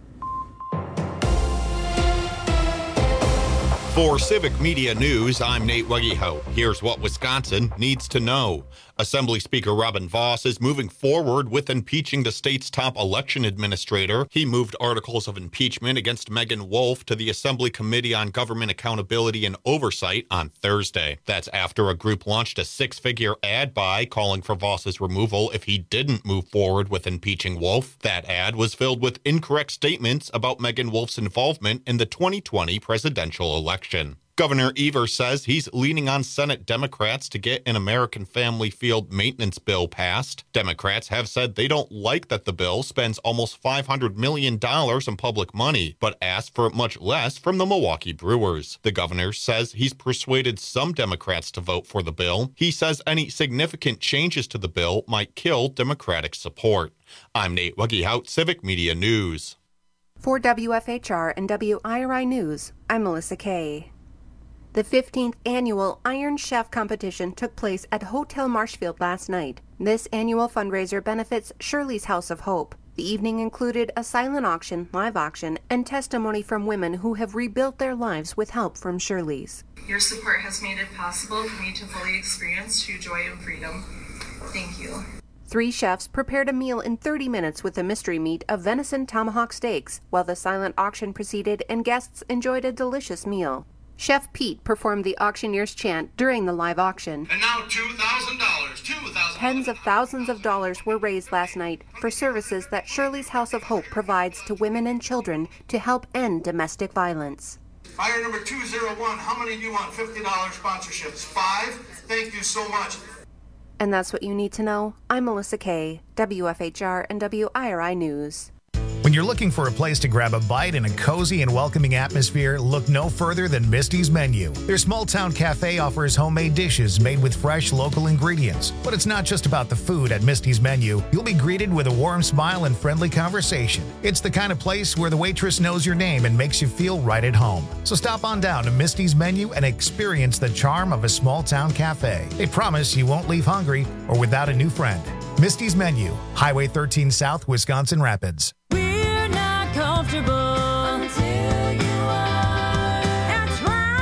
For Civic Media News, I'm Nate Weggehout. Here's what Wisconsin needs to know. Assembly Speaker Robin Vos is moving forward with impeaching the state's top election administrator. He moved articles of impeachment against Megan Wolf to the Assembly Committee on Government Accountability and Oversight on Thursday. That's after a group launched a six-figure ad buy calling for Vos's removal if he didn't move forward with impeaching Wolf. That ad was filled with incorrect statements about Megan Wolf's involvement in the twenty twenty presidential election. Governor Evers says he's leaning on Senate Democrats to get an American Family Field maintenance bill passed. Democrats have said they don't like that the bill spends almost five hundred million dollars in public money, but asked for much less from the Milwaukee Brewers. The governor says he's persuaded some Democrats to vote for the bill. He says any significant changes to the bill might kill Democratic support. I'm Nate Weggehout, Civic Media News. For W F H R and W I R I News, I'm Melissa Kay. The fifteenth annual Iron Chef competition took place at Hotel Marshfield last night. This annual fundraiser benefits Shirley's House of Hope. The evening included a silent auction, live auction, and testimony from women who have rebuilt their lives with help from Shirley's. Your support has made it possible for me to fully experience true joy and freedom. Thank you. Three chefs prepared a meal in thirty minutes with a mystery meat of venison tomahawk steaks, while the silent auction proceeded and guests enjoyed a delicious meal. Chef Pete performed the auctioneer's chant during the live auction. And now two thousand dollars. two thousand dollars. Tens of thousands of dollars were raised last night for services that Shirley's House of Hope provides to women and children to help end domestic violence. Buyer number two oh one, how many do you want? fifty dollars sponsorships. Five? Thank you so much. And that's what you need to know. I'm Melissa Kay, W F H R and W I R I News. When you're looking for a place to grab a bite in a cozy and welcoming atmosphere, look no further than Misty's Menu. Their small-town cafe offers homemade dishes made with fresh local ingredients. But it's not just about the food at Misty's Menu. You'll be greeted with a warm smile and friendly conversation. It's the kind of place where the waitress knows your name and makes you feel right at home. So stop on down to Misty's Menu and experience the charm of a small-town cafe. They promise you won't leave hungry or without a new friend. Misty's Menu, Highway thirteen South, Wisconsin Rapids. Comfortable until you are at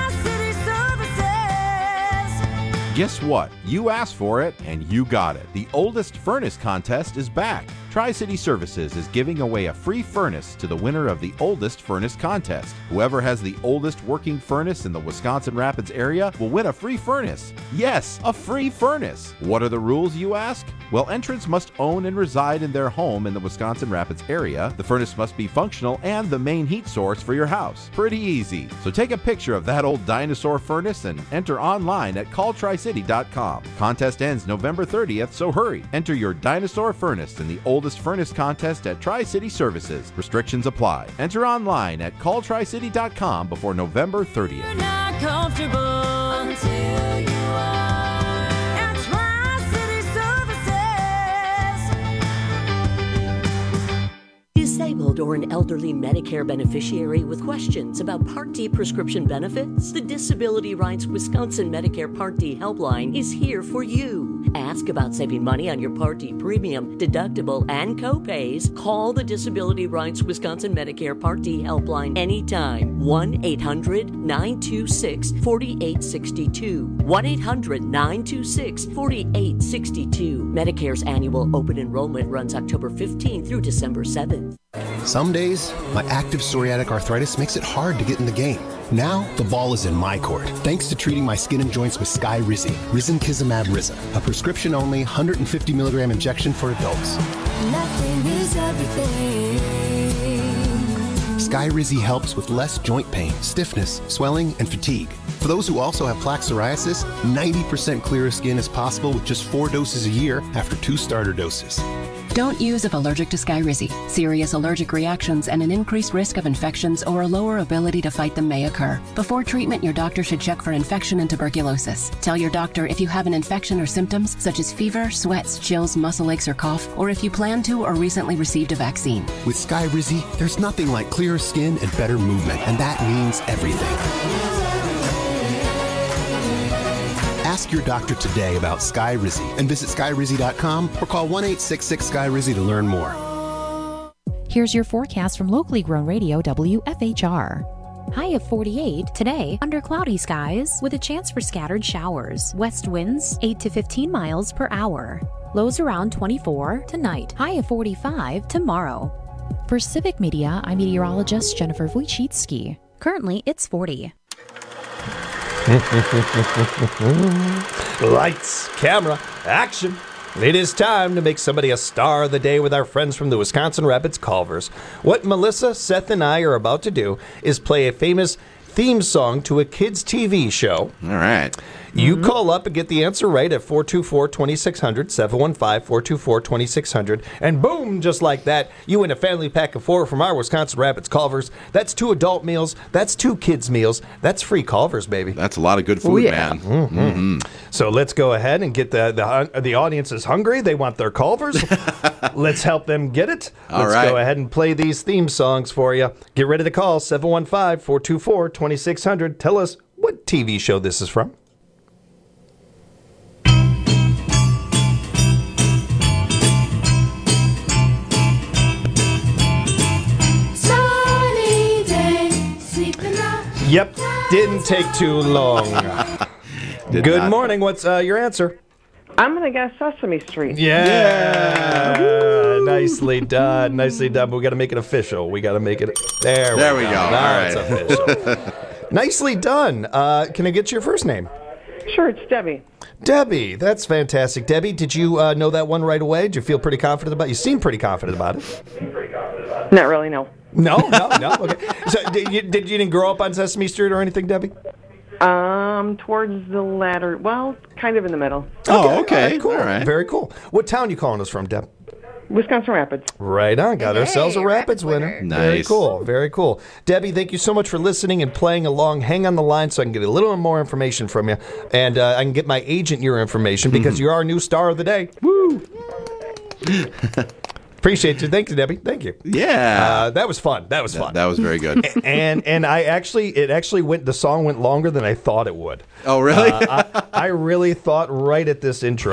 Tri-City Services. Guess what? You asked for it and you got it. The oldest furnace contest is back. Tri-City Services is giving away a free furnace to the winner of the oldest furnace contest. Whoever has the oldest working furnace in the Wisconsin Rapids area will win a free furnace. Yes, a free furnace. What are the rules, you ask? Well, entrants must own and reside in their home in the Wisconsin Rapids area. The furnace must be functional and the main heat source for your house. Pretty easy. So take a picture of that old dinosaur furnace and enter online at call tri city dot com. Contest ends November thirtieth, so hurry. Enter your dinosaur furnace in the oldest furnace contest at Tri-City Services. Restrictions apply. Enter online at call tri city dot com before November thirtieth. You're not comfortable until you are at Tri-City Services. Disable child or an elderly Medicare beneficiary with questions about Part D prescription benefits? The Disability Rights Wisconsin Medicare Part D helpline is here for you. Ask about saving money on your Part D premium, deductible, and co-pays. Call the Disability Rights Wisconsin Medicare Part D helpline anytime. one eight hundred nine two six four eight six two. one eight hundred nine two six four eight six two. Medicare's annual open enrollment runs October fifteenth through December seventh. Some days, my active psoriatic arthritis makes it hard to get in the game. Now, the ball is in my court, thanks to treating my skin and joints with Skyrizi, Risankizumab Riza, a prescription-only one hundred fifty milligram injection for adults. Nothing is everything. Skyrizi helps with less joint pain, stiffness, swelling, and fatigue. For those who also have plaque psoriasis, ninety percent clearer skin is possible with just four doses a year after two starter doses. Don't use if allergic to Skyrizi. Serious allergic reactions and an increased risk of infections or a lower ability to fight them may occur. Before treatment, your doctor should check for infection and tuberculosis. Tell your doctor if you have an infection or symptoms such as fever, sweats, chills, muscle aches, or cough, or if you plan to or recently received a vaccine. With Skyrizi, there's nothing like clearer skin and better movement, and that means everything. Ask your doctor today about Skyrizi and visit Skyrizi dot com or call one eight six six Sky Rizi to learn more. Here's your forecast from locally grown radio W F H R. High of forty-eight today, under cloudy skies with a chance for scattered showers. West winds eight to fifteen miles per hour. Lows around twenty-four tonight. High of forty-five tomorrow. For Civic Media, I'm meteorologist Jennifer Wojcicki. Currently, it's forty. Lights, camera, action. It is time to make somebody a star of the day with our friends from the Wisconsin Rapids Culvers. What Melissa, Seth, and I are about to do is play a famous theme song to a kids' T V show. All right. You mm-hmm. call up and get the answer right at four two four, two six zero zero, seven one five, four two four, two six zero zero, and boom, just like that, you win a family pack of four from our Wisconsin Rapids Culvers. That's two adult meals. That's two kids' meals. That's free Culvers, baby. That's a lot of good food, Ooh, yeah. man. Mm-hmm. Mm-hmm. So let's go ahead and get the, the the audience is hungry. They want their Culvers. Let's help them get it. All let's right. go ahead and play these theme songs for you. Get ready to call seven one five, four two four, two six zero zero. Tell us what T V show this is from. Yep, didn't take too long. Good not. morning. What's uh, your answer? I'm going to guess Sesame Street. Yeah. yeah. Nicely done. Nicely done. But we got to make it official. We got to make it. There, there we we go. go. Now All it's right. official. Nicely done. Uh, can I get your first name? Sure, it's Debbie. Debbie. That's fantastic. Debbie, did you uh, know that one right away? Did you feel pretty confident about it? You seem pretty confident about it. Not really, no. No, no, no. Okay. So did you, did you didn't grow up on Sesame Street or anything, Debbie? Um, towards the latter, well, kind of in the middle. Oh, okay. All right, cool. All right. Very cool. What town you calling us from, Deb? Wisconsin Rapids. Right on. Got Hey, ourselves a Rapids Rapids winner. winner. Very Nice. cool. Very cool. Debbie, thank you so much for listening and playing along. Hang on the line so I can get a little more information from you. And uh, I can get my agent your information because you're our new star of the day. Woo! Appreciate you. Thank you, Debbie. Thank you. Yeah. Uh, that was fun. That was fun. That was very good. and and I actually, it actually went, the song went longer than I thought it would. Oh, really? Uh, I, I really thought right at this intro.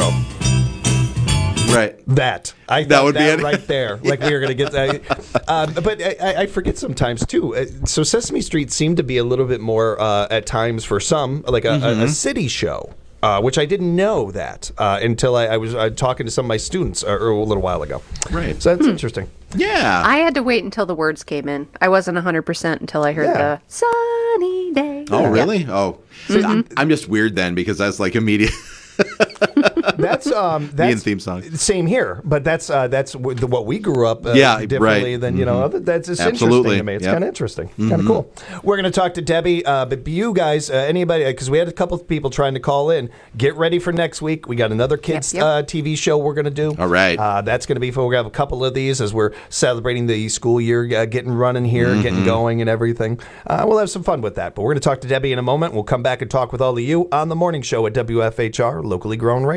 Right. That. I That thought would be that it. right there. Like we were going to get that. Um, but I, I forget sometimes, too. Uh, So Sesame Street seemed to be a little bit more, uh, at times for some, like a, Mhm. a, a city show. Uh, which I didn't know that uh, until I, I was uh, talking to some of my students uh, a little while ago. Right. So that's interesting. Yeah. I had to wait until the words came in. I wasn't one hundred percent until I heard Yeah. the sunny day. Oh, Yeah. really? Oh. See, Mhm. I'm, I'm just weird then because that's like immediate. That's um, Me that's and theme song. Same here, but that's uh, that's w- the, what we grew up uh, Yeah, differently right. than you know. Mhm. Other, that's it's Absolutely. interesting to me. It's Yep. kind of interesting, Mhm. kind of cool. We're going to talk to Debbie, uh, but you guys, uh, anybody, because we had a couple of people trying to call in. Get ready for next week. We got another kids Yep, yep. Uh, T V show we're going to do. All right. uh, that's going to be fun. We're going to have a couple of these as we're celebrating the school year, uh, getting running here, getting going, and everything. Uh, we'll have some fun with that. But we're going to talk to Debbie in a moment. We'll come back and talk with all of you on the morning show at W F H R, locally grown radio.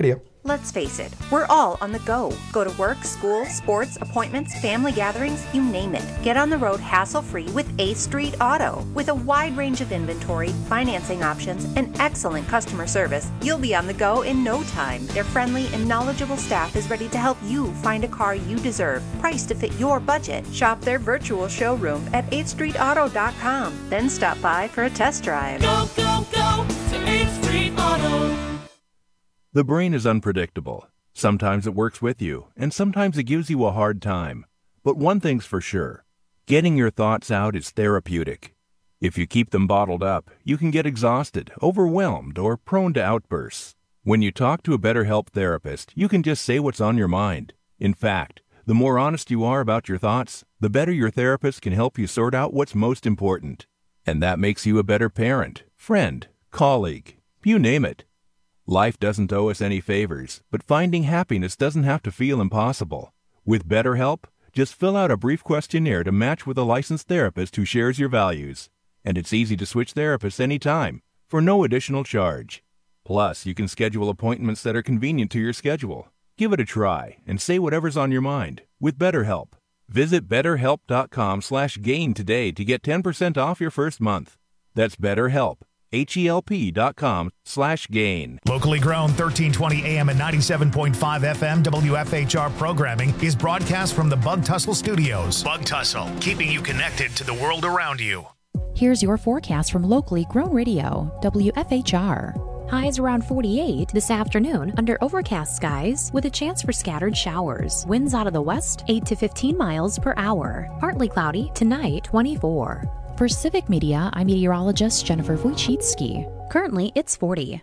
Let's face it, we're all on the go. Go to work, school, sports, appointments, family gatherings, you name it. Get on the road hassle-free with A Street Auto. With a wide range of inventory, financing options, and excellent customer service, you'll be on the go in no time. Their friendly and knowledgeable staff is ready to help you find a car you deserve, priced to fit your budget. Shop their virtual showroom at eighth street auto dot com. Then stop by for a test drive. Go, go, go to eighth Street Auto. The brain is unpredictable. Sometimes it works with you, and sometimes it gives you a hard time. But one thing's for sure, getting your thoughts out is therapeutic. If you keep them bottled up, you can get exhausted, overwhelmed, or prone to outbursts. When you talk to a BetterHelp therapist, you can just say what's on your mind. In fact, the more honest you are about your thoughts, the better your therapist can help you sort out what's most important. And that makes you a better parent, friend, colleague, you name it. Life doesn't owe us any favors, but finding happiness doesn't have to feel impossible. With BetterHelp, just fill out a brief questionnaire to match with a licensed therapist who shares your values. And it's easy to switch therapists anytime, for no additional charge. Plus, you can schedule appointments that are convenient to your schedule. Give it a try and say whatever's on your mind with BetterHelp. Visit betterhelp.com slash gain today to get ten percent off your first month. That's BetterHelp. H-E-L-P dot com slash gain. Locally grown thirteen twenty A M and ninety-seven point five F M W F H R programming is broadcast from the Bug Tussle Studios. Bug Tussle, keeping you connected to the world around you. Here's your forecast from Locally Grown Radio, W F H R. Highs around forty-eight this afternoon under overcast skies with a chance for scattered showers. Winds out of the west, eight to fifteen miles per hour. Partly cloudy, tonight twenty-four. For Civic Media, I'm meteorologist Jennifer Wojcicki. Currently, it's forty.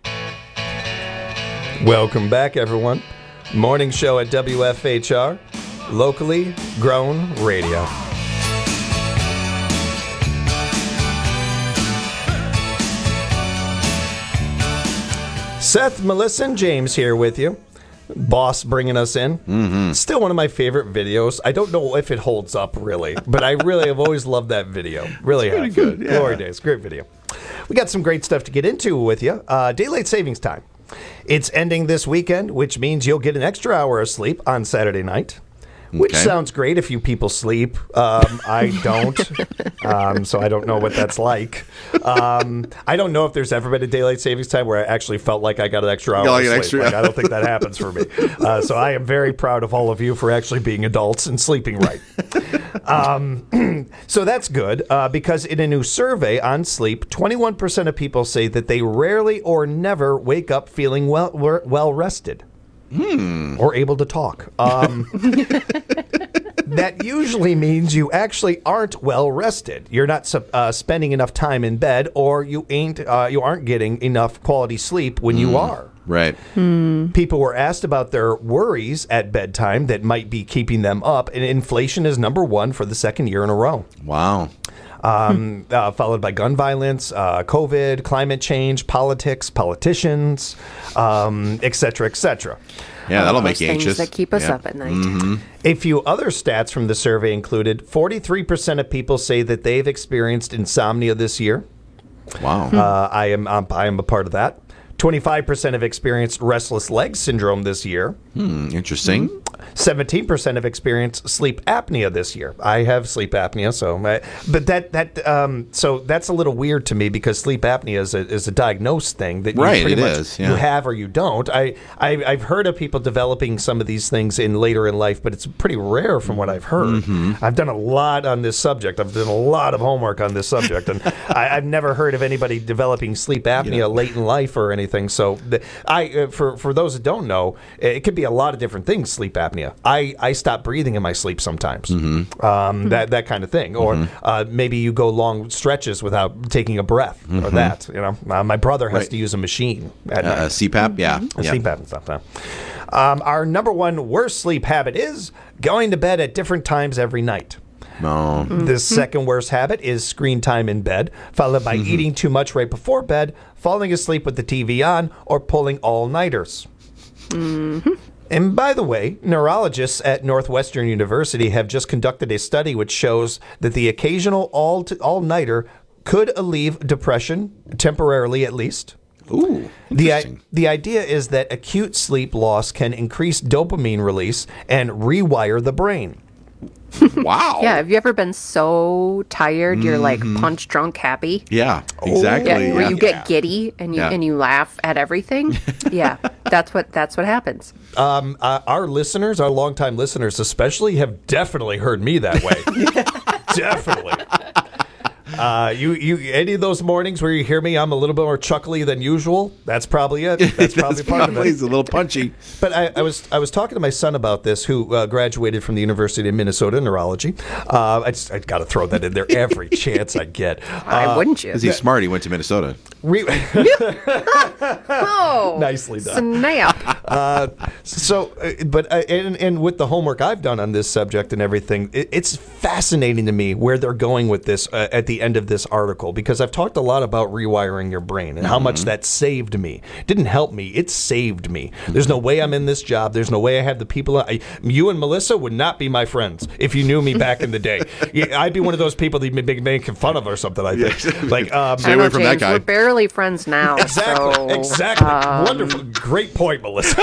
Welcome back, everyone. Morning show at W F H R, Locally Grown Radio. Seth, Melissa, and James here with you. Boss bringing us in. Mm-hmm. Still one of my favorite videos. I don't know if it holds up, really, but I really have always loved that video. Really it's have. Pretty good. Yeah. Glory days. Great video. We got some great stuff to get into with you. Uh, daylight savings time. It's ending this weekend, which means you'll get an extra hour of sleep on Saturday night. Which Okay. sounds great if you people sleep. Um, I don't, um, so I don't know what that's like. Um, I don't know if there's ever been a daylight savings time where I actually felt like I got an extra hour Got like of an sleep. extra- Like, I don't think that happens for me. Uh, so I am very proud of all of you for actually being adults and sleeping right. Um, so that's good uh, because in a new survey on sleep, twenty-one percent of people say that they rarely or never wake up feeling well well rested. Hmm. Or able to talk. Um, that usually means you actually aren't well rested. You're not uh, spending enough time in bed, or you ain't uh, you aren't getting enough quality sleep when you Mm. are. Right. People were asked about their worries at bedtime that might be keeping them up, and inflation is number one for the second year in a row. Wow. Um, uh, followed by gun violence, uh, COVID, climate change, politics, politicians, um, et cetera, et cetera. Yeah, that'll All make those you things anxious. that keep us Yeah. up at night. Mhm. A few other stats from the survey included forty-three percent of people say that they've experienced insomnia this year. Wow. Uh, I am um, I am a part of that. twenty-five percent have experienced restless leg syndrome this year. Hmm, interesting. seventeen percent have experienced sleep apnea this year. I have sleep apnea, so I, but that that um, so that's a little weird to me because sleep apnea is a, is a diagnosed thing that you Right, pretty it much is, yeah. you have or you don't. I, I I've heard of people developing some of these things in later in life, but it's pretty rare from what I've heard. Mm-hmm. I've done a lot on this subject. I've done a lot of homework on this subject, and I, I've never heard of anybody developing sleep apnea late in life or anything. So the, I uh, for for those that don't know, it could be a lot of different things. Sleep apnea. I, I stop breathing in my sleep sometimes. Mm-hmm. Um, that that kind of thing, or Mhm. uh, maybe you go long stretches without taking a breath, or Mhm. that. You know, uh, my brother has Right. to use a machine at Uh, night. uh, C PAP, yeah. A yeah. C PAP and stuff. huh? Um, our number one worst sleep habit is going to bed at different times every night. No. The second worst habit is screen time in bed, followed by eating too much right before bed, falling asleep with the T V on, or pulling all-nighters. And by the way, neurologists at Northwestern University have just conducted a study which shows that the occasional all all-nighter could alleviate depression, temporarily at least. Ooh. The, I, the idea is that acute sleep loss can increase dopamine release and rewire the brain. Wow. Yeah, have you ever been so tired you're like punch drunk happy? Yeah, exactly. Yeah, where yeah. you get giddy and you Yeah. and you laugh at everything. Yeah, that's what that's what happens. Um, uh, our listeners, our longtime listeners especially, have definitely heard me that way. Definitely. Uh, you, you, any of those mornings where you hear me, I'm a little bit more chuckly than usual. That's probably it. That's probably That's part probably of it. He's a little punchy. But I, I was I was talking to my son about this, who uh, graduated from the University of Minnesota in neurology. Uh, I just I got to throw that in there every chance I get. Why Uh, wouldn't you? Is he smart? He went to Minnesota. Re- Oh, Nicely done. snap! Uh, so, uh, but uh, and, and with the homework I've done on this subject and everything, it, it's fascinating to me where they're going with this uh, at the end of this article, because I've talked a lot about rewiring your brain and how much that saved me. It didn't help me; it saved me. There's no way I'm in this job. There's no way I have the people. I, you and Melissa would not be my friends if you knew me back in the day. Yeah, I'd be one of those people that you'd be making fun of or something. I think. Like, um, Stay away I know, from that James, guy. We're barely friends now. Exactly. so, exactly. um, Wonderful. Great point, Melissa.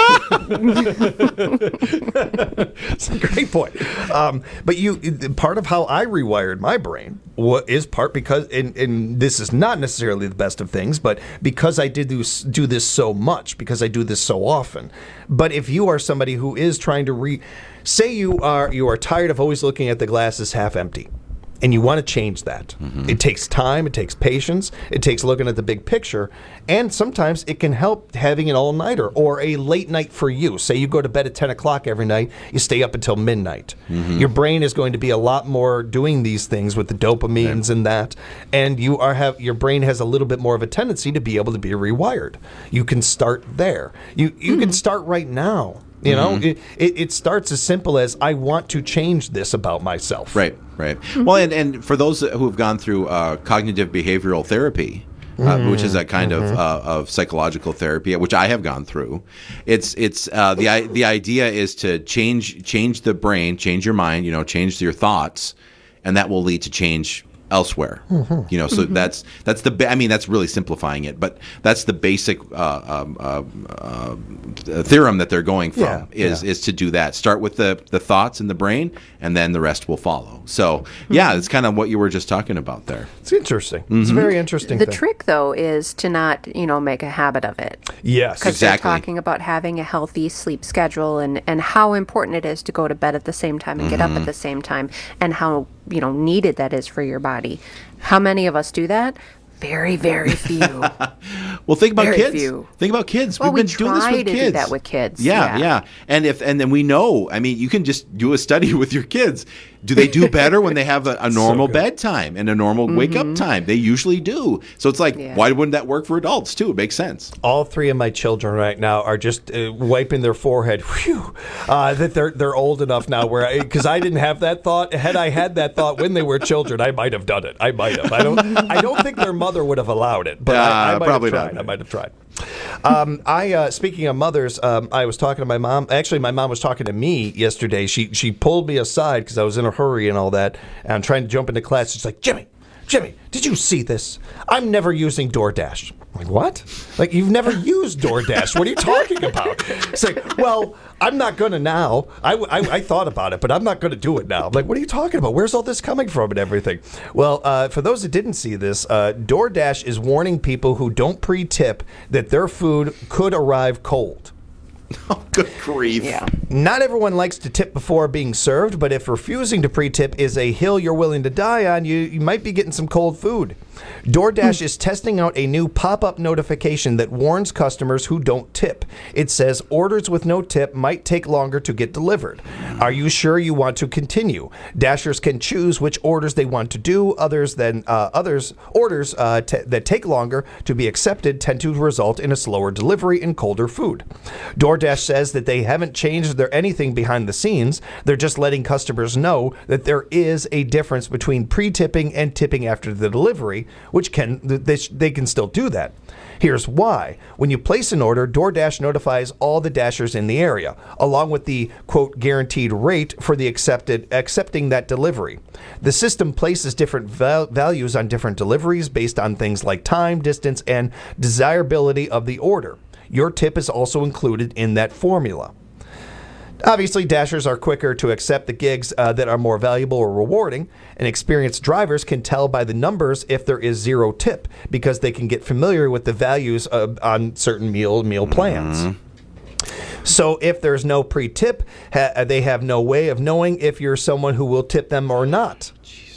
It's a great point. Um, but you, part of how I rewired my brain wa- is part because, and, and this is not necessarily the best of things, but because I did do, s- do this so much, because I do this so often. But if you are somebody who is trying to re, say you are you are tired of always looking at the glass as half empty, and you want to change that. Mm-hmm. It takes time, it takes patience, it takes looking at the big picture, and sometimes it can help having an all-nighter or a late night for you. Say you go to bed at ten o'clock every night, you stay up until midnight. Mm-hmm. Your brain is going to be a lot more doing these things with the dopamines and that, and you are have your brain has a little bit more of a tendency to be able to be rewired. You can start there. You you can start right now. You know, Mhm. it, it, it starts as simple as I want to change this about myself. Right, right. Well, and, and for those who have gone through uh, cognitive behavioral therapy, uh, Mm. which is a kind Mhm. of uh, of psychological therapy, which I have gone through, it's it's uh, the i- the idea is to change change the brain, change your mind, you know, change your thoughts, and that will lead to change elsewhere. Mhm. You know, so Mhm. that's that's the ba- I mean that's really simplifying it, but that's the basic uh, um, uh, uh, theorem that they're going from Yeah, is yeah. is to do that. Start with the the thoughts in the brain, and then the rest will follow. So yeah, it's kind of what you were just talking about there. It's interesting. It's a very interesting The thing. trick, though, is to not, you know, make a habit of it. Yes, Because exactly. they're talking about having a healthy sleep schedule and, and how important it is to go to bed at the same time and get up Mhm. at the same time, and how, you know, needed that is for your body. How many of us do that? Very, very few. Well, think about Very kids. few. Think about kids. Well, We've we been doing this try with to do kids. that with kids, Yeah, yeah. yeah. And if and then we know. I mean, you can just do a study with your kids. Do they do better when they have a, a normal bedtime and a normal wake up time? They usually do. So it's like, why wouldn't that work for adults too? It makes sense. All three of my children right now are just uh, wiping their forehead. Whew, uh, that they're they're old enough now where because I, I didn't have that thought. Had I had that thought when they were children, I might have done it. I might have. I don't. I don't think their mother would have allowed it, but I, I Uh, might probably have not. tried. I might have tried. Um, I uh, speaking of mothers, um, I was talking to my mom. Actually, my mom was talking to me yesterday. She she pulled me aside because I was in a hurry and all that, and I'm trying to jump into class. She's like, Jimmy, Jimmy, did you see this? I'm never using DoorDash. I'm like, what? Like, you've never used DoorDash. What are you talking about? It's like, well, I'm not going to now. I, I, I thought about it, but I'm not going to do it now. I'm like, what are you talking about? Where's all this coming from and everything? Well, uh, for those that didn't see this, uh, DoorDash is warning people who don't pre-tip that their food could arrive cold. Good grief. Yeah. Not everyone likes to tip before being served, but if refusing to pre-tip is a hill you're willing to die on, you, you might be getting some cold food. DoorDash is testing out a new pop-up notification that warns customers who don't tip. It says orders with no tip might take longer to get delivered. Are you sure you want to continue? Dashers can choose which orders they want to do. Others than uh, others orders uh, t- that take longer to be accepted tend to result in a slower delivery and colder food. DoorDash says that they haven't changed their anything behind the scenes. They're just letting customers know that there is a difference between pre-tipping and tipping after the delivery. which can they, they can still do that. Here's why. When you place an order, DoorDash notifies all the Dashers in the area, along with the, quote, guaranteed rate for the accepted accepting that delivery. The system places different val- values on different deliveries based on things like time, distance, and desirability of the order. Your tip is also included in that formula. Obviously, Dashers are quicker to accept the gigs uh, that are more valuable or rewarding, and experienced drivers can tell by the numbers if there is zero tip because they can get familiar with the values uh, on certain meal meal plans. Mm-hmm. So if there's no pre-tip, ha- they have no way of knowing if you're someone who will tip them or not.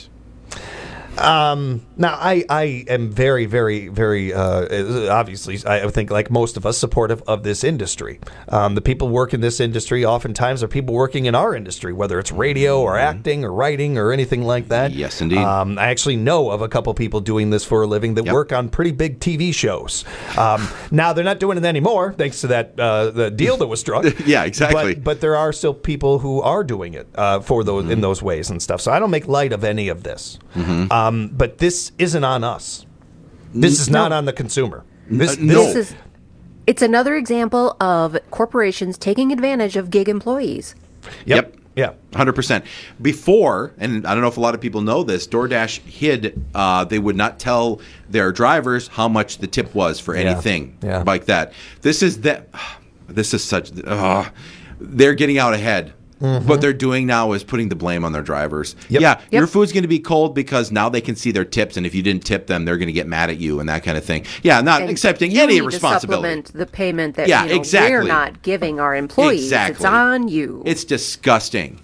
Um, now, I, I am very, very, very, uh, obviously, I think like most of us, supportive of this industry. Um, the people who work in this industry oftentimes are people working in our industry, whether it's radio or acting or writing or anything like that. Yes, indeed. Um, I actually know of a couple people doing this for a living that Yep. work on pretty big T V shows. Um, now, they're not doing it anymore, thanks to that uh, the deal that was struck. Yeah, exactly. But, but there are still people who are doing it uh, for those in those ways and stuff. So I don't make light of any of this. Mm-hmm. Um, but this isn't on us. This is not No. on the consumer. This, This is, it's another example of corporations taking advantage of gig employees. Yep. Yeah. one hundred percent. Before, and I don't know if a lot of people know this, DoorDash hid, uh, they would not tell their drivers how much the tip was for Yeah. anything Yeah. like that. This is that. This is such. Uh, they're getting out ahead. Mm-hmm. What they're doing now is putting the blame on their drivers. Yeah, Yep. your food's going to be cold because now they can see their tips, and if you didn't tip them, they're going to get mad at you and that kind of thing. Yeah, not And accepting you any need responsibility. To supplement the payment that Yeah, you know, exactly. we're not giving our employees. Exactly. It's on you. It's disgusting.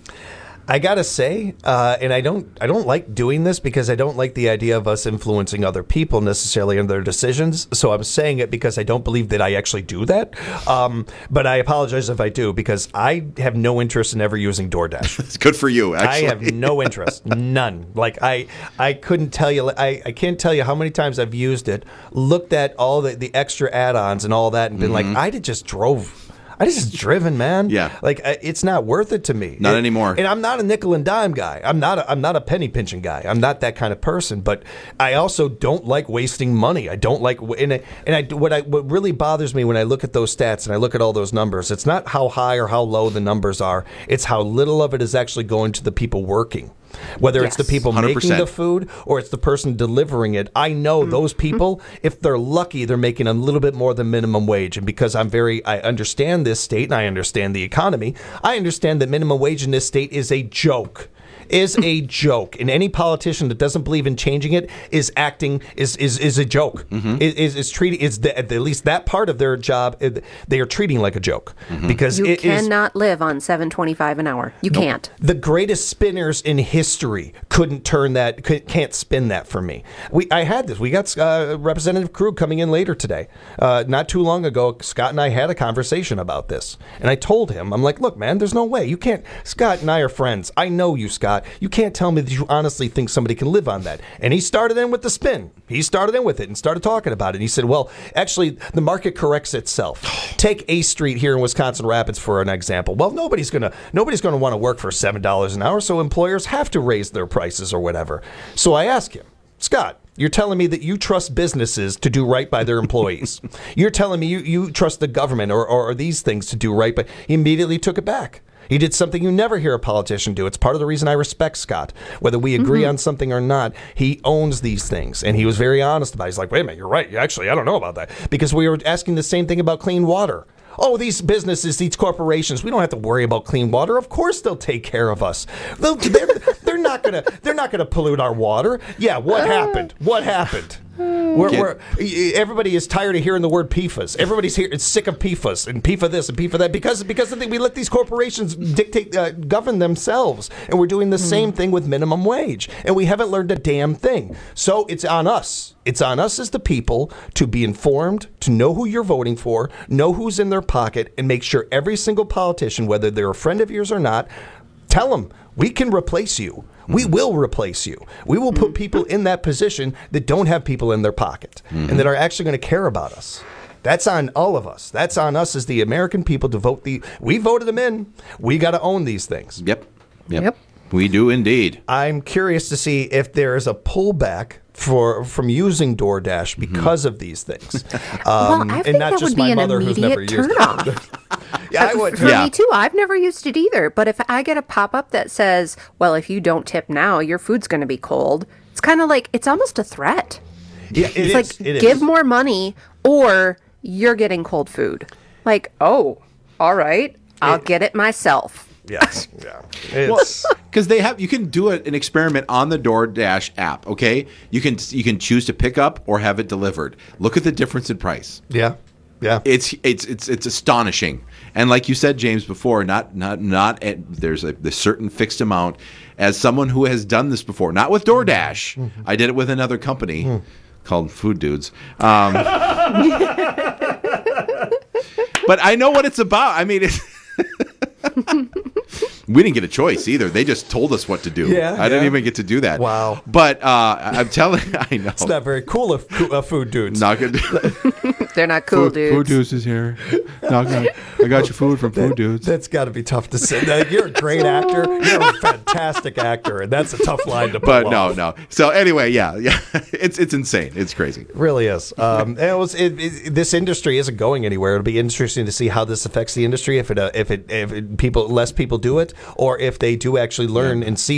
I gotta say, uh, and I don't, I don't like doing this because I don't like the idea of us influencing other people necessarily in their decisions. So I'm saying it because I don't believe that I actually do that. Um, but I apologize if I do because I have no interest in ever using DoorDash. It's good for you. Actually, I have no interest, none. Like I, I couldn't tell you. I, I can't tell you how many times I've used it, looked at all the, the extra add-ons and all that, and been Mhm. like, I just drove. I just driven, man. Yeah. Like I- it's not worth it to me. Not It- anymore. And I'm not a nickel and dime guy. I'm not. A, I'm not a penny pinching guy. I'm not that kind of person. But I also don't like wasting money. I don't like. And I, and I what I what really bothers me when I look at those stats and I look at all those numbers. It's not how high or how low the numbers are. It's how little of it is actually going to the people working. Whether it's the Yes. people one hundred making percent. the food or it's the person delivering it, I know those people, if they're lucky, they're making a little bit more than minimum wage. And because I'm very, I understand this state and I understand the economy, I understand that minimum wage in this state is a joke. Is a joke, and any politician that doesn't believe in changing it is acting is is, is a joke. Mm-hmm. Is, is is treating is the, at least that part of their job uh, they are treating like a joke Mm-hmm. because you it is cannot live on seven twenty-five an hour. You no, can't. The greatest spinners in history couldn't turn that, could, can't spin that for me. We, I had this. We got uh, Representative Krug coming in later today. Uh, not too long ago, Scott and I had a conversation about this, and I told him, I'm like, look, man, there's no way you can't. Scott and I are friends. I know you, Scott. You can't tell me that you honestly think somebody can live on that. And he started in with the spin. He started in with it and started talking about it. And he said, well, actually, the market corrects itself. Take A Street here in Wisconsin Rapids for an example. Well, nobody's gonna nobody's gonna want to work for seven dollars an hour, so employers have to raise their prices or whatever. So I asked him, Scott, you're telling me that you trust businesses to do right by their employees. You're telling me you, you trust the government or, or, or these things to do right, but he immediately took it back. He did something you never hear a politician do. It's part of the reason I respect Scott. Whether we agree Mm-hmm. on something or not, he owns these things. And he was very honest about it. He's like, wait a minute, you're right. Actually, I don't know about that. Because we were asking the same thing about clean water. Oh, these businesses, these corporations, we don't have to worry about clean water. Of course they'll take care of us. They'll, they're, they're not gonna they're not gonna pollute our water. Yeah, what happened? What happened? We're, we're, everybody is tired of hearing the word P F A S. Everybody's here, it's sick of P F A S and P F A this and P F A that because because of the, we let these corporations dictate, uh, govern themselves, and we're doing the same thing with minimum wage, and we haven't learned a damn thing. So it's on us. It's on us as the people to be informed, to know who you're voting for, know who's in their pocket, and make sure every single politician, whether they're a friend of yours or not, tell them we can replace you. We will replace you. We will put people in that position that don't have people in their pocket Mm-hmm. and that are actually going to care about us. That's on all of us. That's on us as the American people to vote the. We voted them in. We got to own these things. Yep. Yep. Yep. We do indeed. I'm curious to see if there is a pullback for from using DoorDash because mm-hmm. of these things. Um, well, I and think not that just would be my an mother who's never immediate used turnoff. it. yeah, I would. For yeah. me too. I've never used it either. But if I get a pop-up that says, well, if you don't tip now, your food's going to be cold, it's kind of like, it's almost a threat. Yeah, it it's is. like, It give is. more money or you're getting cold food. Like, oh, all right, I'll It- get it myself. Yes. Yeah. Well, It's, because they have, you can do a, an experiment on the DoorDash app. Okay, you can you can choose to pick up or have it delivered. Look at the difference in price. yeah. Yeah. It's it's it's it's astonishing. And like you said, James, before, not not not at, there's a this certain fixed amount. As someone who has done this before, not with DoorDash, mm-hmm. I did it with another company mm. called Food Dudes. Um, but I know what it's about. I mean, it's. We didn't get a choice either. They just told us what to do. Yeah, I didn't yeah. even get to do that. Wow. But uh, I'm telling I know. It's not very cool of uh, Food Dudes. Not good. They're not cool, food, dudes. Food Dudes is here. No, I got, I got your food from Food Dudes. That's got to be tough to say. That you're a great actor. You're a fantastic actor, and that's a tough line to pull But off. no, no. So anyway, yeah, yeah. It's it's insane. It's crazy. It really is. Um, and it was. It, it, this industry isn't going anywhere. It'll be interesting to see how this affects the industry. If it, uh, if it, if it, people, less people do it, or if they do actually learn and see